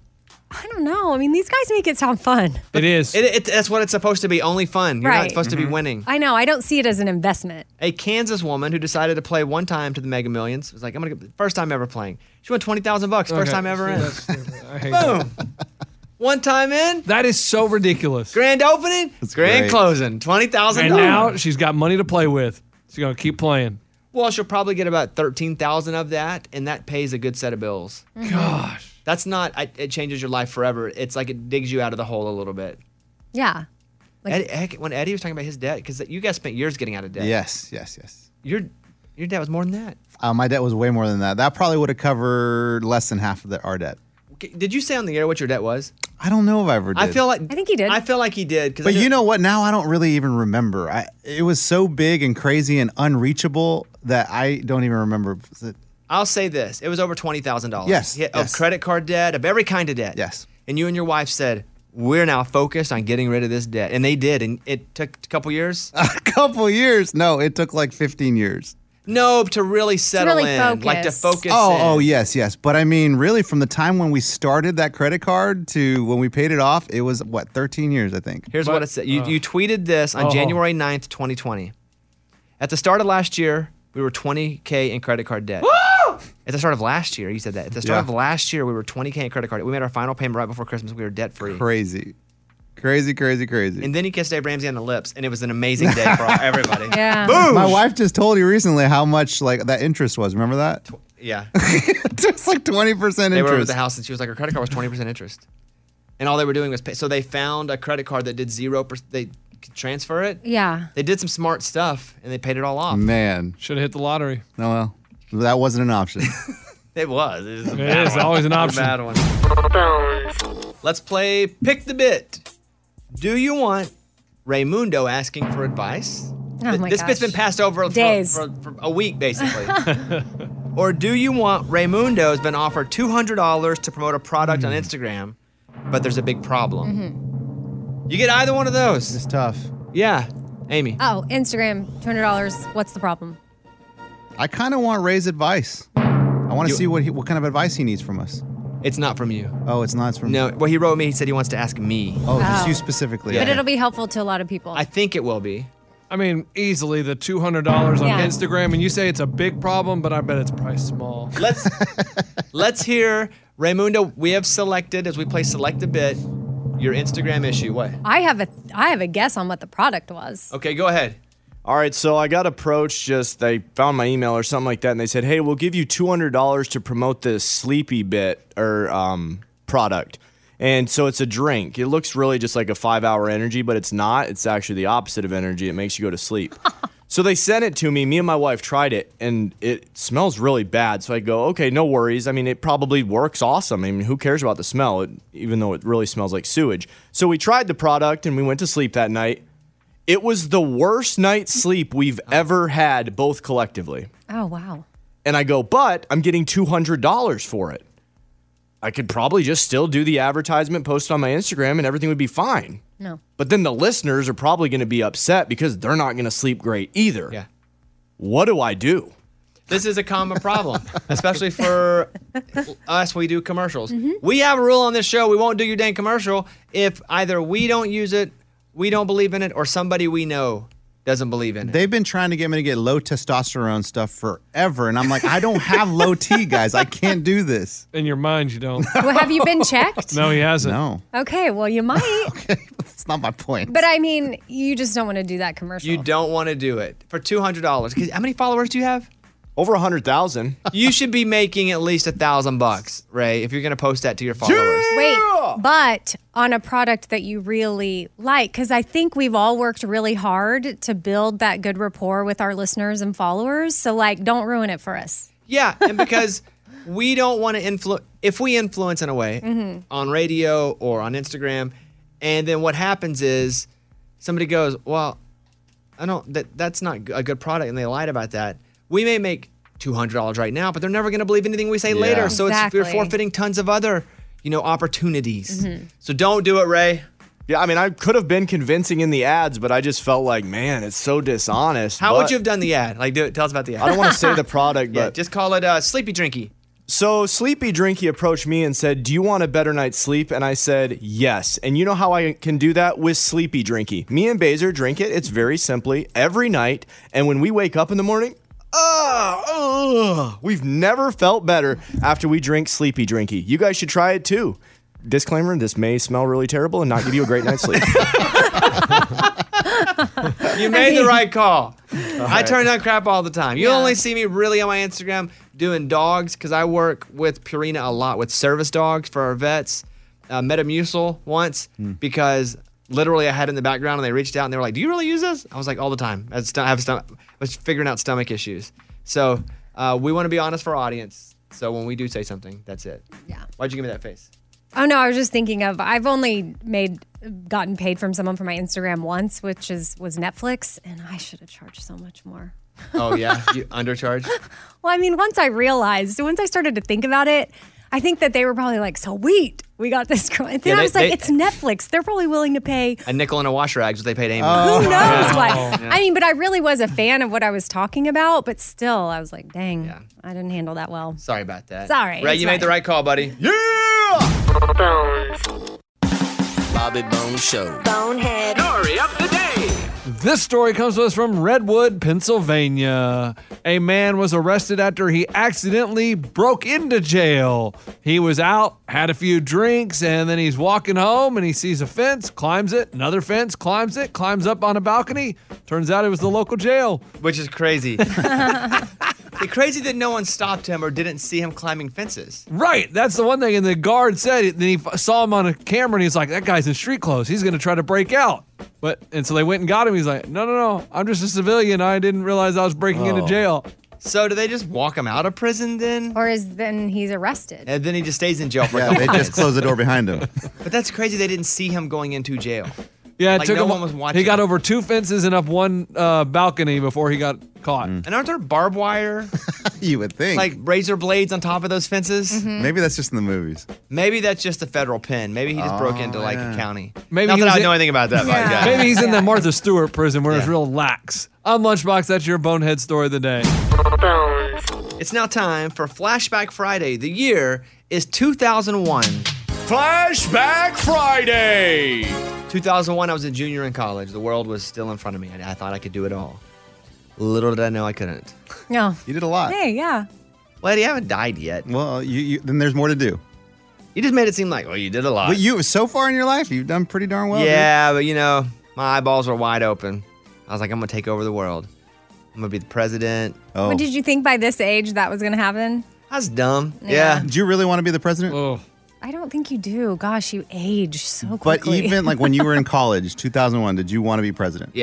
I don't know. I mean, these guys make it sound fun. It is. That's what it's supposed to be, only fun. You're not Right. supposed to be winning. I know. I don't see it as an investment. A Kansas woman who decided to play one time to the Mega Millions was like, I'm going to first time ever playing. She won $20,000, first Okay. time ever in. I hate that. Boom. One time in, That is so ridiculous. grand opening, grand great. closing, $20,000. And now she's got money to play with. She's going to keep playing. Well, she'll probably get about $13,000 of that, and that pays a good set of bills. Gosh. That's not, it changes your life forever. It's like it digs you out of the hole a little bit. Yeah. When Eddie was talking about his debt, because you guys spent years getting out of debt. Yes. Your debt was more than that. My debt was way more than that. That probably would have covered less than half of our debt. Okay, did you say on the air what your debt was? I don't know if I ever did. I feel like I think he did. I feel like he did. But you know what? Now I don't really even remember. It was so big and crazy and unreachable that I don't even remember. I'll say this: it was over $20,000. Yes, Of yes. credit card debt, of every kind of debt. Yes. And you and your wife said, "We're now focused on getting rid of this debt," and they did. And it took a couple years. A couple years? No, it took like 15 years. No, to really settle really in, like to focus. focus. Oh, in. yes. But I mean, really, from the time when we started that credit card to when we paid it off, it was, 13 years, I think. Here's what it said. You tweeted this on January 9th, 2020. At the start of last year, we were $20K in credit card debt. At the start of last year, you said that. At the start of last year, we were $20K in credit card debt. We made our final payment right before Christmas. We were debt free. Crazy. And then you kissed Dave Ramsey on the lips, and it was an amazing day for everybody. Yeah. Boom! My wife just told you recently how much that interest was. Remember that? Yeah. It's like 20% interest. They were over at the house, and she was like, her credit card was 20% interest. And all they were doing was pay. So they found a credit card that did 0%. They could transfer it. Yeah. They did some smart stuff, and they paid it all off. Man. Should have hit the lottery. No, well, that wasn't an option. It was. It is always an option. Bad one. Let's play Pick the Bit. Do you want Raymundo asking for advice? Oh my This bit's gosh. been passed over Days. for a week, basically. Or do you want Raymundo's been offered $200 to promote a product on Instagram, but there's a big problem? You get either one of those. It's tough. Yeah. Amy. Oh, Instagram, $200. What's the problem? I kind of want Ray's advice. I want to see what kind of advice he needs from us. It's not from you. Oh, it's not. It's from No, well, he wrote me. He said he wants to ask me. Oh, just Oh. you specifically. But Okay. it'll be helpful to a lot of people. I think it will be. I mean, easily the $200 on Yeah. Instagram, and you say it's a big problem, but I bet it's probably small. Let's hear Raymundo. We have selected as we play Select a Bit your Instagram issue. What? I have a guess on what the product was. Okay, go ahead. All right, so I got approached, they found my email or something like that, and they said, hey, we'll give you $200 to promote this Sleepy Bit or product. And so it's a drink. It looks really just like a 5-hour energy, but it's not. It's actually the opposite of energy. It makes you go to sleep. So they sent it to me. Me and my wife tried it, and it smells really bad. So I go, okay, no worries. I mean, it probably works awesome. I mean, who cares about the smell, even though it really smells like sewage? So we tried the product, and we went to sleep that night. It was the worst night's sleep we've ever had, both collectively. Oh, wow. And I go, but I'm getting $200 for it. I could probably just still do the advertisement, post it on my Instagram, and everything would be fine. No. But then the listeners are probably going to be upset because they're not going to sleep great either. Yeah. What do I do? This is a common problem, especially for us. We do commercials. We have a rule on this show. We won't do your dang commercial if either we don't use it, we don't believe in it, or somebody we know doesn't believe in it. They've been trying to get me to get low testosterone stuff forever. And I'm like, I don't have low T, guys. I can't do this. In your mind, you don't. Well, have you been checked? No, he hasn't. No. Okay, well, you might. That's not my point. But I mean, you just don't want to do that commercial. You don't want to do it for $200. How many followers do you have? Over 100,000. You should be making at least $1,000, Ray, if you're going to post that to your followers. Wait, but on a product that you really like, because I think we've all worked really hard to build that good rapport with our listeners and followers. So, like, don't ruin it for us. Yeah, and because we don't want to influence, if we influence in a way on radio or on Instagram, and then what happens is somebody goes, well, that's not a good product, and they lied about that. We may make $200 right now, but they're never going to believe anything we say later. So you're forfeiting tons of other, opportunities. So don't do it, Ray. Yeah, I mean, I could have been convincing in the ads, but I just felt like, man, it's so dishonest. How would you have done the ad? Like, tell us about the ad. I don't want to say the product, but just call it Sleepy Drinky. So Sleepy Drinky approached me and said, do you want a better night's sleep? And I said, yes. And you know how I can do that? With Sleepy Drinky. Me and Baser drink it. It's very simply every night. And when we wake up in the morning, we've never felt better after we drink Sleepy Drinky. You guys should try it too. Disclaimer, this may smell really terrible and not give you a great night's sleep. You made the right call. I turn down crap all the time. You only see me really on my Instagram doing dogs because I work with Purina a lot with service dogs for our vets. Metamucil once because literally I had it in the background and they reached out and they were like, do you really use this? I was like, all the time. I was figuring out stomach issues. So we want to be honest for our audience. So when we do say something, that's it. Yeah. Why'd you give me that face? Oh, no, I was just thinking of, I've only gotten paid from someone for my Instagram once, which was Netflix, and I should have charged so much more. Oh, yeah? You undercharged? Well, I mean, once I started to think about it, I think that they were probably like, sweet, we got this. And then I was like, it's Netflix. They're probably willing to pay a nickel and a wash rag is what they paid Amy. Who knows what? Yeah. I mean, but I really was a fan of what I was talking about, but still, I was like, dang, I didn't handle that well. Sorry about that. Sorry. Ray, you made the right call, buddy. Yeah! Bobby Bones Show. Bonehead. Story of the day. This story comes to us from Redwood, Pennsylvania. A man was arrested after he accidentally broke into jail. He was out, had a few drinks, and then he's walking home and he sees a fence, climbs it, another fence, climbs it, climbs up on a balcony. Turns out it was the local jail. Which is crazy. It's crazy that no one stopped him or didn't see him climbing fences. Right. That's the one thing. And the guard said, then he saw him on a camera and he's like, that guy's in street clothes. He's going to try to break out. And so they went and got him. He's like, no. I'm just a civilian. I didn't realize I was breaking into jail. So do they just walk him out of prison then? Or then he's arrested? And then he just stays in jail for a Yeah, couple they minutes. just close the door behind him. But that's crazy they didn't see him going into jail. Yeah, it Like, took no him. one was watching. He got over 2 fences and up one balcony before he got caught. And aren't there barbed wire? You would think. Like razor blades on top of those fences? Maybe that's just in the movies. Maybe that's just a federal pen. Maybe he just broke into like a county. Maybe Not he that was I know anything about that. Yeah. Guy. Maybe he's in the Martha Stewart prison where it's real lax. I'm Lunchbox. That's your bonehead story of the day. It's now time for Flashback Friday. The year is 2001. Flashback Friday. 2001, I was a junior in college. The world was still in front of me. I thought I could do it all. Little did I know I couldn't. No. You did a lot. Hey, yeah. Well, Eddie, I haven't died yet. Well, then there's more to do. You just made it seem like, well, you did a lot. But so far in your life, you've done pretty darn well. Yeah, but my eyeballs were wide open. I was like, I'm going to take over the world. I'm going to be the president. Oh. What did you think by this age that was going to happen? I was dumb. Yeah. Did you really want to be the president? Oh. I don't think you do. Gosh, you age so But quickly. even like when you were in college, 2001, did you want to be president? Yeah.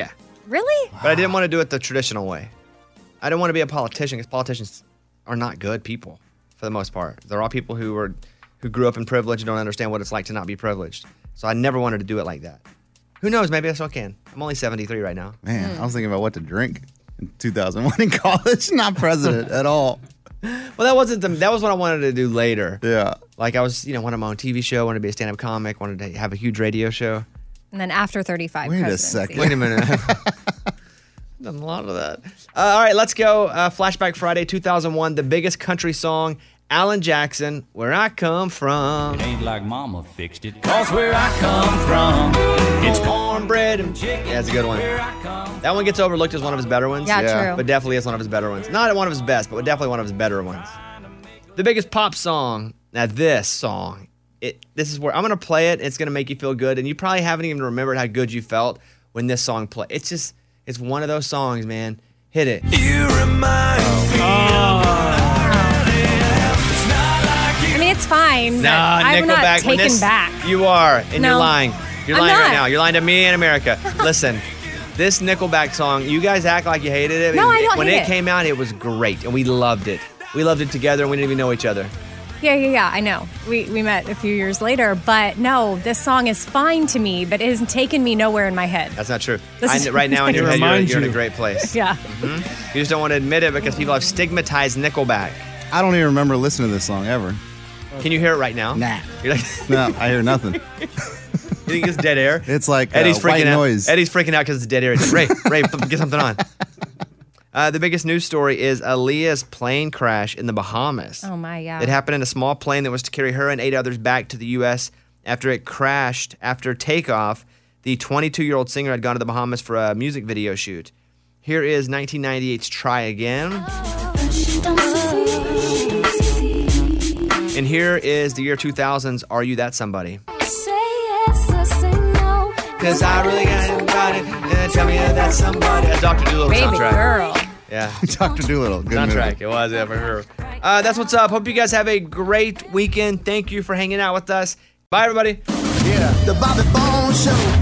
Really? But I didn't want to do it the traditional way. I didn't want to be a politician because politicians are not good people for the most part. They're all people who grew up in privilege and don't understand what it's like to not be privileged. So I never wanted to do it like that. Who knows? Maybe I still can. I'm only 73 right now. Man, I was thinking about what to drink in 2001 in college. Not president at all. Well, that was what I wanted to do later. Yeah. Like I was, wanted my own TV show, wanted to be a stand-up comic, wanted to have a huge radio show. And then after 35, Wait a presidency. second. Wait a minute. Done a lot of that. All right, let's go. Flashback Friday 2001, the biggest country song, Alan Jackson, Where I Come From. It ain't like mama fixed it, 'cause where I come from, it's cornbread and chicken. Yeah, that's a good one. That one gets overlooked as one of his better ones. Yeah, true. But definitely is one of his better ones. Not one of his best, but definitely one of his better ones. The biggest pop song. Now this song, this is where I'm going to play it. It's going to make you feel good. And you probably haven't even remembered how good you felt when this song played. It's one of those songs, man. Hit it. You remind I mean, it's fine. But Nah, I'm not Nickelback. When taken this- back. You are, and No. you're lying. You're I'm lying right not. now. You're lying to me and America. Listen, this Nickelback song, you guys act like you hated it. No, I don't When hate it it. came out, it was great, and we loved it. We loved it together, and we didn't even know each other. Yeah, I know. We met a few years later, but no, this song is fine to me, but it has taken me nowhere in my head. That's not true. This is- Right now in your It head, reminds you're in a you. great place. Yeah. You just don't want to admit it because people have stigmatized Nickelback. I don't even remember listening to this song ever. Can you hear it right now? Nah. You're like, No, I hear nothing. you think it's dead air? It's like Eddie's freaking white out. noise. Eddie's freaking out because it's dead air. He's like, Ray, get something on. The biggest news story is Aaliyah's plane crash in the Bahamas. Oh, my, yeah. It happened in a small plane that was to carry her and 8 others back to the U.S. after it crashed. After takeoff, the 22-year-old singer had gone to the Bahamas for a music video shoot. Here is 1998's Try Again. And here is the year 2000's Are You That Somebody? Cause I really got it. Tell me that's somebody. That's Dr. Dolittle Baby soundtrack. girl. Yeah. Dr. Dolittle. Good movie. Soundtrack. It was, yeah, for sure. That's what's up. Hope you guys have a great weekend. Thank you for hanging out with us. Bye, everybody. The Bobby Bones Show.